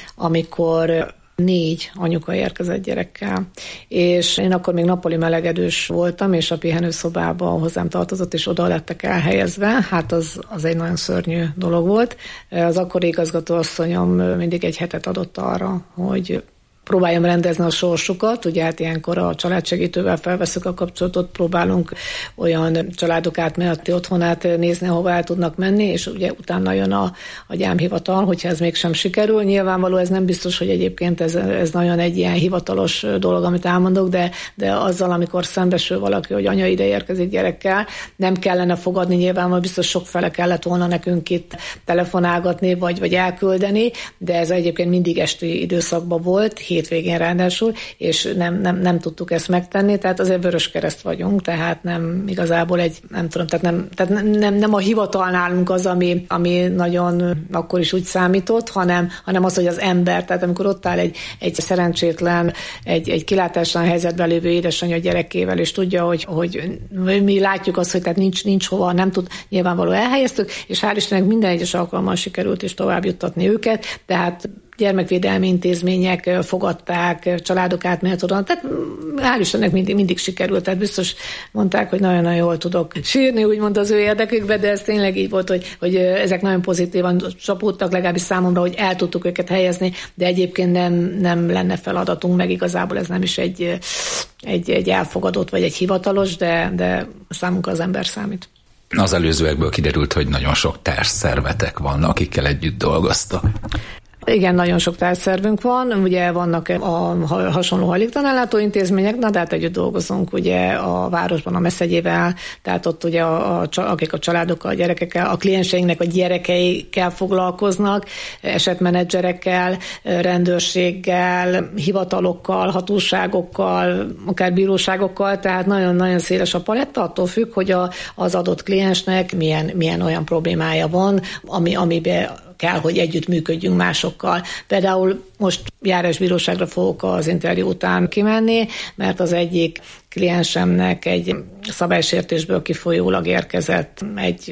amikor 4 anyuka érkezett gyerekkel. És én akkor még nappali melegedős voltam, és a pihenőszobában hozzám tartozott, és oda lettek elhelyezve. Hát az egy nagyon szörnyű dolog volt. Az akkori igazgatóasszonyom mindig egy hetet adott arra, hogy próbáljam rendezni a sorsukat, ugye hát ilyenkor a családsegítővel felveszük a kapcsolatot, próbálunk olyan családok átmeneti otthonát nézni, ahova el tudnak menni, és ugye utána jön a gyámhivatal, hogyha ez mégsem sikerül. Nyilvánvaló, ez nem biztos, hogy egyébként ez nagyon egy ilyen hivatalos dolog, amit elmondok, de azzal, amikor szembesül valaki, hogy anya ide érkezik gyerekkel, nem kellene fogadni, nyilvánvaló biztos sok fele kellett volna nekünk itt telefonálgatni, vagy elküldeni, de ez egyébként mindig esti időszakban volt, hétvégén ráadásul, és nem tudtuk ezt megtenni, tehát azért Vöröskereszt vagyunk, tehát nem igazából nem a hivatal nálunk az, ami nagyon akkor is úgy számított, hanem az, hogy az ember, tehát amikor ott áll egy szerencsétlen, egy kilátáslan helyzetben lévő édesanyja gyerekével, és tudja, hogy mi látjuk azt, hogy tehát nincs hova, nem tud, nyilvánvaló elhelyeztük, és hál' Istennek minden egyes alkalommal sikerült is tovább juttatni őket, tehát gyermekvédelmi intézmények fogadták, családok átmehetően, tehát hál' Istennek mindig sikerült, tehát biztos mondták, hogy nagyon-nagyon jól tudok sírni, úgymond az ő érdekükbe, de ez tényleg így volt, hogy ezek nagyon pozitívan csapódtak, legalábbis számomra, hogy el tudtuk őket helyezni, de egyébként nem lenne feladatunk, meg igazából ez nem is egy elfogadott, vagy egy hivatalos, de számunkra az ember számít. Az előzőekből kiderült, hogy nagyon sok társszervetek vannak, akikkel együtt dolgoztak. Igen, nagyon sok társszervünk van, ugye vannak a hasonló hajléktalan ellátó intézmények, de hát együtt dolgozunk ugye a városban a Meszegyével, tehát ott ugye akik a családokkal, a gyerekekkel, a klienseinknek a gyerekeikkel foglalkoznak, esetmenedzserekkel, rendőrséggel, hivatalokkal, hatóságokkal, akár bíróságokkal, tehát nagyon-nagyon széles a paletta, attól függ, hogy az adott kliensnek milyen olyan problémája van, amiben kell, hogy együtt működjünk másokkal. Például most járásbíróságra fogok az interjú után kimenni, mert az egyik kliensemnek egy szabálysértésből kifolyólag érkezett egy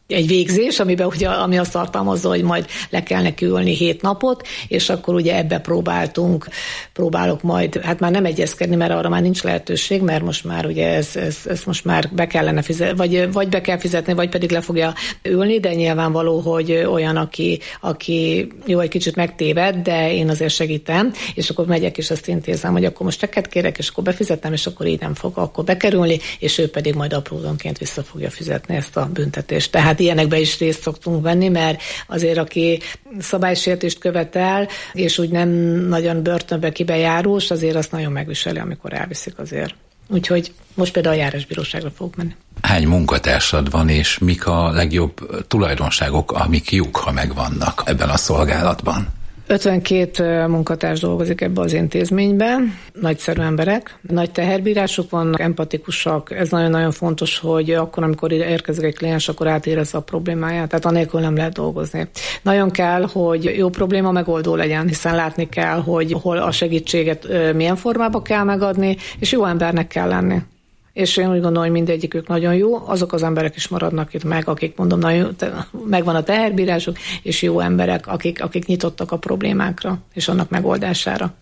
egy végzés, amiben ugye, ami azt tartalmazza, hogy majd le kell neki ülni 7 napot, és akkor ugye ebbe próbálok majd, hát már nem egyezkedni, mert arra már nincs lehetőség, mert most már ugye ez most már be kellene fizetni, vagy be kell fizetni, vagy pedig le fogja ülni, de nyilvánvaló, hogy olyan, aki jó, egy kicsit megtéved, de én azért segítem, és akkor megyek és azt intézem, hogy akkor most cseket kérek, és akkor befizetem, és akkor így nem fog akkor bekerülni, és ő pedig majd apródonként vissza fogja fizetni ezt a büntetést. Tehát ilyenekben is részt szoktunk venni, mert azért, aki szabálysértést követel, és úgy nem nagyon börtönbe kibejárós, azért azt nagyon megviseli, amikor elviszik azért. Úgyhogy most például a járásbíróságra fogok menni. Hány munkatársad van, és mik a legjobb tulajdonságok, amik jók, ha megvannak ebben a szolgálatban? 52 munkatárs dolgozik ebbe az intézményben, nagyszerű emberek, nagy teherbírások vannak, empatikusak, ez nagyon-nagyon fontos, hogy akkor, amikor érkezik egy kliens, akkor átérezze a problémáját, tehát anélkül nem lehet dolgozni. Nagyon kell, hogy jó probléma megoldó legyen, hiszen látni kell, hogy hol a segítséget milyen formába kell megadni, és jó embernek kell lenni. És én úgy gondolom, hogy mindegyikük nagyon jó, azok az emberek is maradnak itt meg, akik mondom, nagyon, megvan a teherbírásuk, és jó emberek, akik nyitottak a problémákra, és annak megoldására.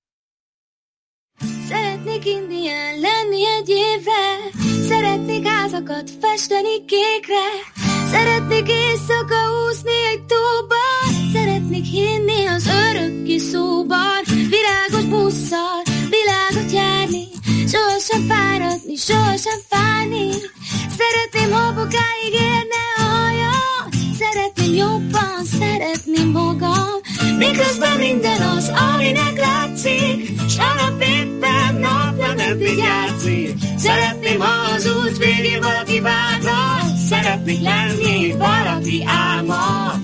Szeretnék indián lenni egy évre, szeretnék házakat festeni kékre, szeretnék éjszaka úszni egy tóban, szeretnék hinni az örökké szóban, virágos busszal, világot járni, sohasem fáradni, sohasem fájni. Szeretném, ha bokáig érne a hajam, szeretném jobban szeretni magam, miközben minden az, aminek látszik, s a nap éppen naplementig játszik. Szeretném, ha az út végén valaki várna, szeretnék lenni valaki álma.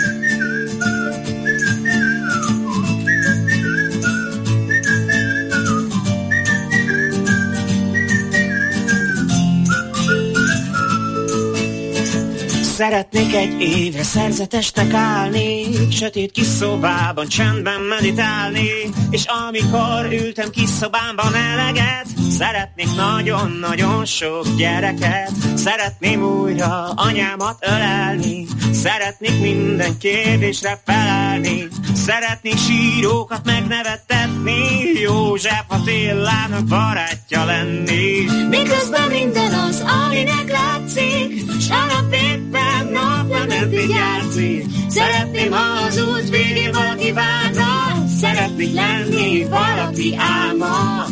Szeretnék egy évre szerzetesnek állni, sötét kis szobában csendben meditálni, és amikor ültem kis szobámban eleget, szeretnék nagyon-nagyon sok gyereket. Szeretném újra anyámat ölelni, szeretnék minden kérdésre felelni, szeretnék sírókat megnevettetni, József Attilának barátja lenni. Miközben minden az, aminek látszik, s a nap éppen naplementig játszik. Szeretném, ha az út végén valaki várna, szeretnék lenni valaki álma.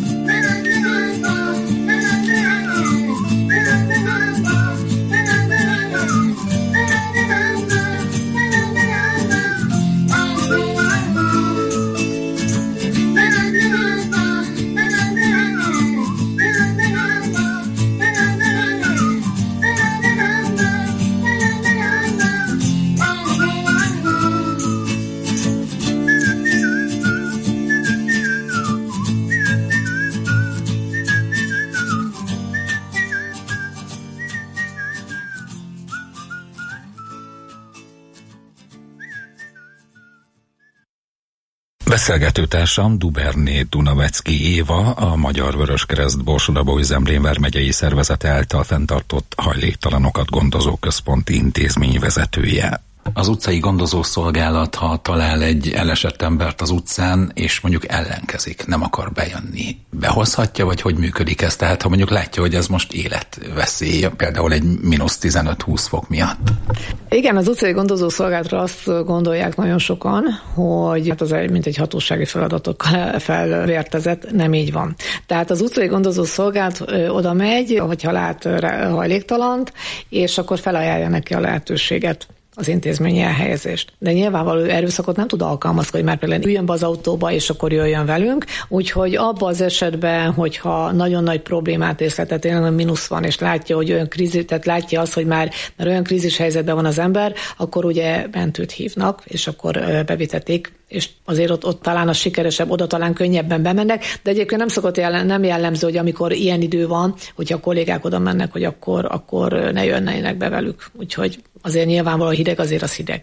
Beszélgetőtársam Duberné Dunavecki Éva, a Magyar Vöröskereszt Borsod-Abaúj-Zemplén vármegyei szervezete által fenntartott hajléktalanokat gondozó központi intézmény vezetője. Az utcai gondozószolgálat, ha talál egy elesett embert az utcán, és mondjuk ellenkezik, nem akar bejönni, behozhatja, vagy hogy működik ez? Tehát ha mondjuk látja, hogy ez most életveszély, például egy -15-20 fok miatt. Igen, az utcai gondozószolgálatra azt gondolják nagyon sokan, hogy hát az mint egy hatósági feladatokkal felvértezett, nem így van. Tehát az utcai gondozószolgálat oda megy, hogyha lát hajléktalant, és akkor felajánlja neki a lehetőséget, az intézményi elhelyezést. De nyilvánvaló erőszakot nem tud alkalmazkodni, mert például üljön be az autóba, és akkor jöjjön velünk. Úgyhogy abban az esetben, hogyha nagyon nagy problémát észlel, tényleg mínusz van, és látja, hogy olyan krízis, tehát látja azt, hogy már olyan krízis helyzetben van az ember, akkor ugye mentőt hívnak, és akkor bevitetik, és azért ott talán az sikeresebb, oda talán könnyebben bemennek, de egyébként nem szokott nem jellemző, hogy amikor ilyen idő van, hogyha a kollégák oda mennek, hogy akkor ne jönnének be velük. Úgyhogy azért nyilvánvalóan hideg, azért az hideg.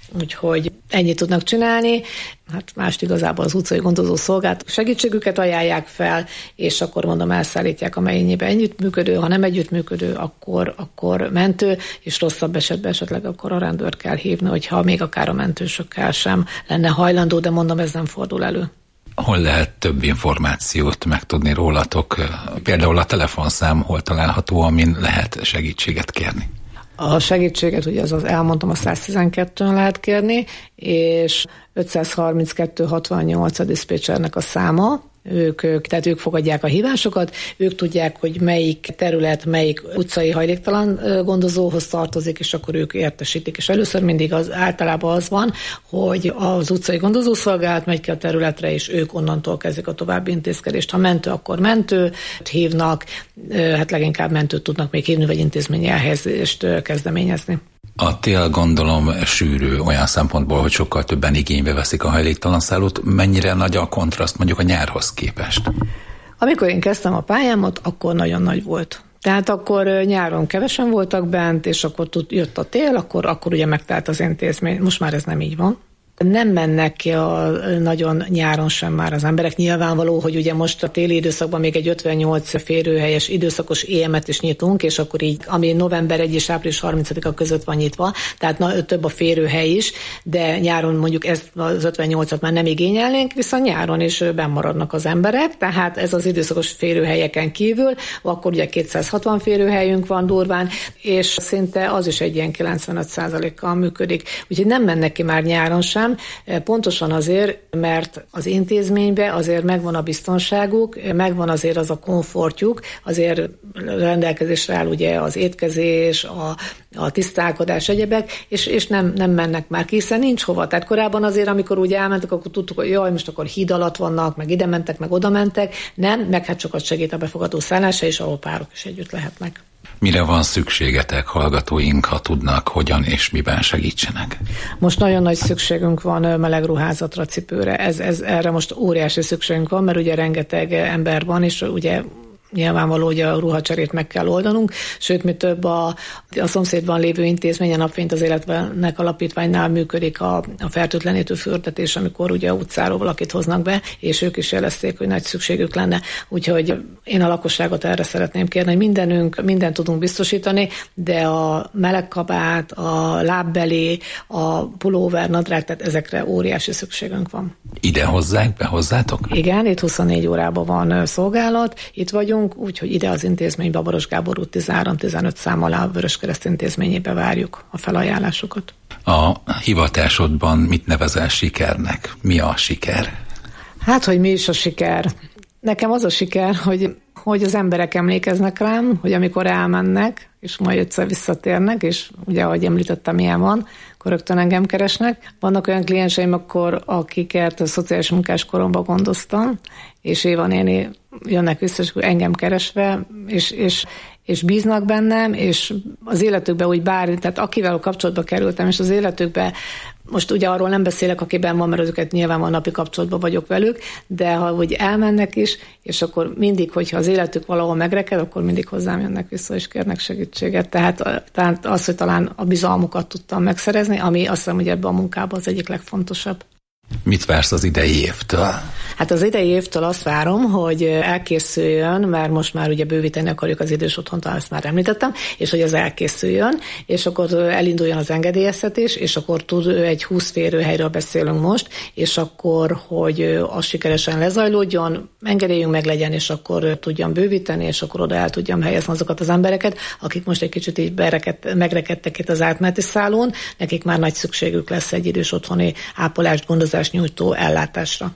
úgyhogy ennyit tudnak csinálni. Hát mást igazából az utcai gondozó szolgált segítségüket ajánlják fel, és akkor mondom, elszállítják, amennyiben együttműködő, ha nem együttműködő, akkor mentő, és rosszabb esetben esetleg akkor a rendőrt kell hívni, hogyha még akár a mentősökkel sem lenne hajlandó, de mondom, ez nem fordul elő. Hol lehet több információt megtudni rólatok? Például a telefonszám hol található, amin lehet segítséget kérni? A segítséget ugye elmondtam, a 112-ön lehet kérni, és 532 68 a diszpécsernek a száma. Tehát ők fogadják a hívásokat, ők tudják, hogy melyik terület, melyik utcai hajléktalan gondozóhoz tartozik, és akkor ők értesítik. És először mindig általában az van, hogy az utcai gondozószolgálat megy ki a területre, és ők onnantól kezdik a további intézkedést. Ha mentő, akkor mentőt hívnak, hát leginkább mentőt tudnak még hívni, vagy intézményi elhelyezést kezdeményezni. A tél gondolom sűrű olyan szempontból, hogy sokkal többen igénybe veszik a hajléktalan szállót. Mennyire nagy a kontraszt mondjuk a nyárhoz képest? Amikor én kezdtem a pályámat, akkor nagyon nagy volt. Tehát akkor nyáron kevesen voltak bent, és akkor jött a tél, akkor ugye megtelt az intézmény. Most már ez nem így van. Nem mennek ki nagyon nyáron sem már az emberek. Nyilvánvaló, hogy ugye most a téli időszakban még egy 58 férőhelyes időszakos EM-et is nyitunk, és akkor így, ami november 1 és április 30-a között van nyitva, tehát több a férőhely is, de nyáron mondjuk ezt az 58-at már nem igényelnénk, viszont nyáron is bennmaradnak az emberek, tehát ez az időszakos férőhelyeken kívül, akkor ugye 260 férőhelyünk van durván, és szinte az is egy ilyen 95%-kal működik. Úgyhogy nem mennek ki már nyáron sem, pontosan azért, mert az intézményben azért megvan a biztonságuk, megvan azért az a komfortjuk, azért rendelkezésre áll ugye az étkezés, a tisztálkodás, egyebek, és nem mennek már ki, hiszen nincs hova. Tehát korábban azért, amikor úgy elmentek, akkor tudtuk, hogy jaj, most akkor híd alatt vannak, meg ide mentek, meg oda mentek, nem, meg hát sokat segít a befogadó szállása, és ahol párok is együtt lehetnek. Mire van szükségetek, hallgatóink, ha tudnak, hogyan és miben segítsenek? Most nagyon nagy szükségünk van meleg ruházatra, cipőre. Erre most óriási szükségünk van, mert ugye rengeteg ember van, és ugye nyilvánvaló, hogy a ruhacserét meg kell oldanunk, sőt, mi több a szomszédban lévő intézmény, a Napfényt az Életnek alapítványnál működik a fertőtlenítő fürdetés, amikor ugye utcáról valakit hoznak be, és ők is jelezték, hogy nagy szükségük lenne. Úgyhogy én a lakosságot erre szeretném kérni, hogy mindent tudunk biztosítani, de a melegkabát, a lábbeli, a pulóver, nadrág, tehát ezekre óriási szükségünk van. Ide hozzák be hozzátok? Igen, itt 24 órában van szolgálat, itt vagyunk, úgyhogy ide az intézménybe, a Baros Gábor út 13-15 szám alá a Vöröskereszt intézményébe várjuk a felajánlásokat. A hivatásodban mit nevezel sikernek? Mi a siker? Hát, hogy mi is a siker? Nekem az a siker, hogy az emberek emlékeznek rám, hogy amikor elmennek, és majd egyszer visszatérnek, és ugye, ahogy említettem, ilyen van, akkor rögtön engem keresnek. Vannak olyan klienseim akkor, akiket a szociális munkás koromban gondoztam, és Éva néni jönnek vissza, és engem keresve, és bíznak bennem, és az életükben úgy tehát akivel kapcsolatba kerültem, és az életükben, most ugye arról nem beszélek, akiben van, mert őket nyilván van napi kapcsolatban vagyok velük, de ha úgy elmennek is, és akkor mindig, hogyha az életük valahol megreked, akkor mindig hozzám jönnek vissza, és kérnek segítséget. Tehát az, hogy talán a bizalmukat tudtam megszerezni, ami azt hiszem, hogy ebben a munkában az egyik legfontosabb. Mit vársz az idei évtől? Hát az idei évtől azt várom, hogy elkészüljön, mert most már ugye bővíteni akarjuk az idős otthont, ezt már említettem, és hogy az elkészüljön, és akkor elinduljon az engedélyeztetés, és akkor egy 20 férőhelyről beszélünk most, és akkor, hogy az sikeresen lezajlódjon, engedélyünk meg legyen, és akkor tudjam bővíteni, és akkor oda el tudjam helyezni azokat az embereket, akik most egy kicsit így megrekedtek itt az átmeneti szálon, nekik már nagy szükségük lesz egy idős otthoni ápolást, gondozást nyújtó ellátásra.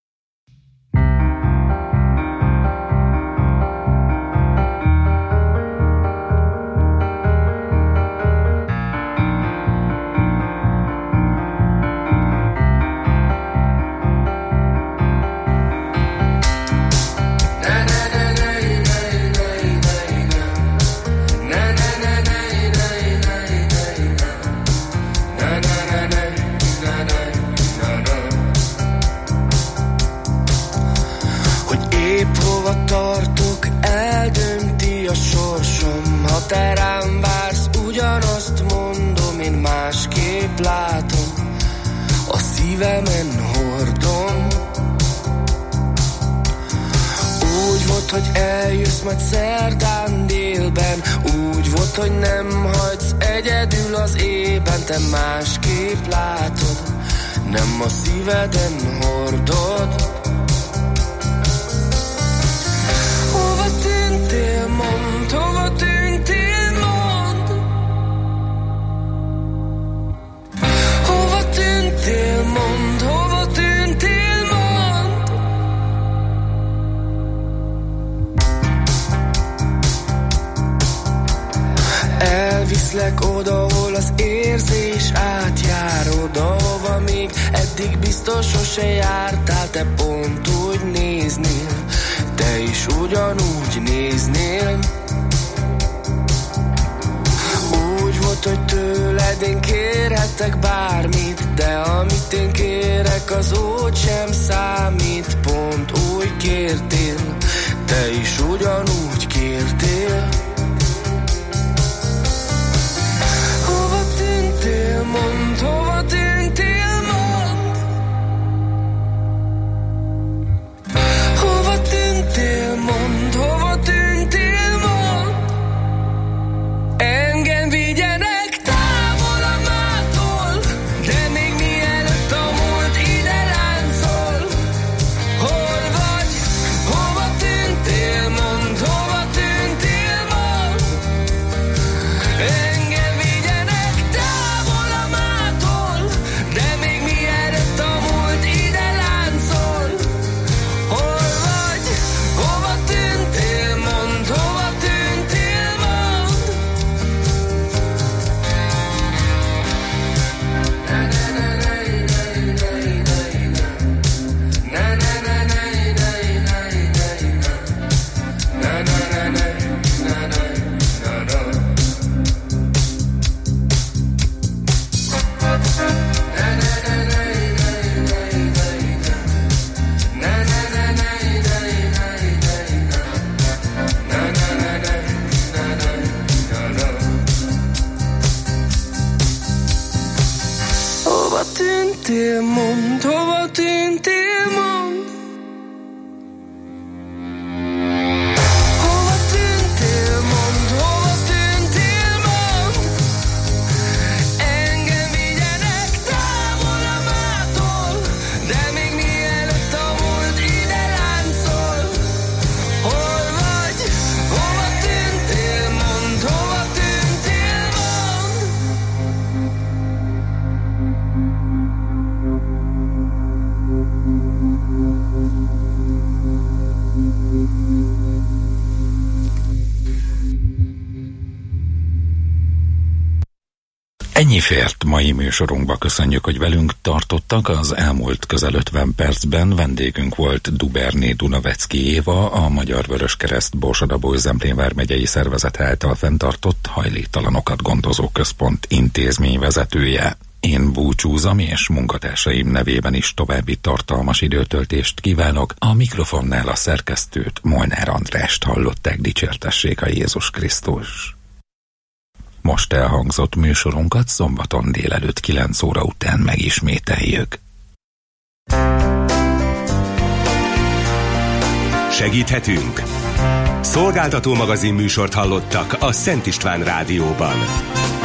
Tartok, eldönti a sorsom. Ha te rám vársz, ugyanazt mondom, én másképp látom. szívemen hordom. Úgy volt, hogy eljössz majd szerdán délben, úgy volt, hogy nem hagysz egyedül az ében. Te másképp látod, nem a szíveden hordod. Hova tűntél, mondd, hova tűntél, mondd. Hova tűntél, mondd, hova tűntél, mondd. Elviszlek oda, hol az érzés átjár, oda, hova még eddig biztos sose jártál. Te pont úgy néznél, te is ugyanúgy néznél. Úgy volt, hogy tőled én kérhetek bármit, de amit én kérek, az úgy sem számít. Pont úgy kértél, te is ugyanúgy kértél. Hova tűntél, mondd, hova tűntél, mondd. Hova tűntél, mondd, hova tűntél, mondd. Engem vigyenek távol a mától, de még mielőtt a múlt ide láncol. Hol vagy, hova tűntél, mondd, hova tűntél, mondd. Engem vigyenek távol a mától, de még mielőtt a múlt ide láncol. Hol vagy, hova tűntél, mondd, hova tűntél, mondd. Hova tűntél, mondd, hova tűntél, mondd. Hova tűntél, mondd, hova tűntél, mondd. Engem vigyenek távol a mától, de még mielőtt a múlt ide láncol. Hol vagy, hova tűntél, mondd, hova tűntél, mondd. Ennyi fért mai műsorunkba. Köszönjük, hogy velünk tartottak. Az elmúlt közel 50 percben vendégünk volt Duberné Dunavecki Éva, a Magyar Vöröskereszt Borsod-Abaúj-Zemplén vármegyei szervezet által fenntartott hajléktalanokat gondozó központ intézményvezetője. Én búcsúzom, és munkatársaim nevében is további tartalmas időtöltést kívánok. A mikrofonnál a szerkesztőt, Molnár Andrást hallották. Dicsértessék a Jézus Krisztus. Most elhangzott műsorunkat szombaton délelőtt 9 óra után megismételjük. Segíthetünk? Szolgáltató magazin műsort hallottak a Szent István Rádióban.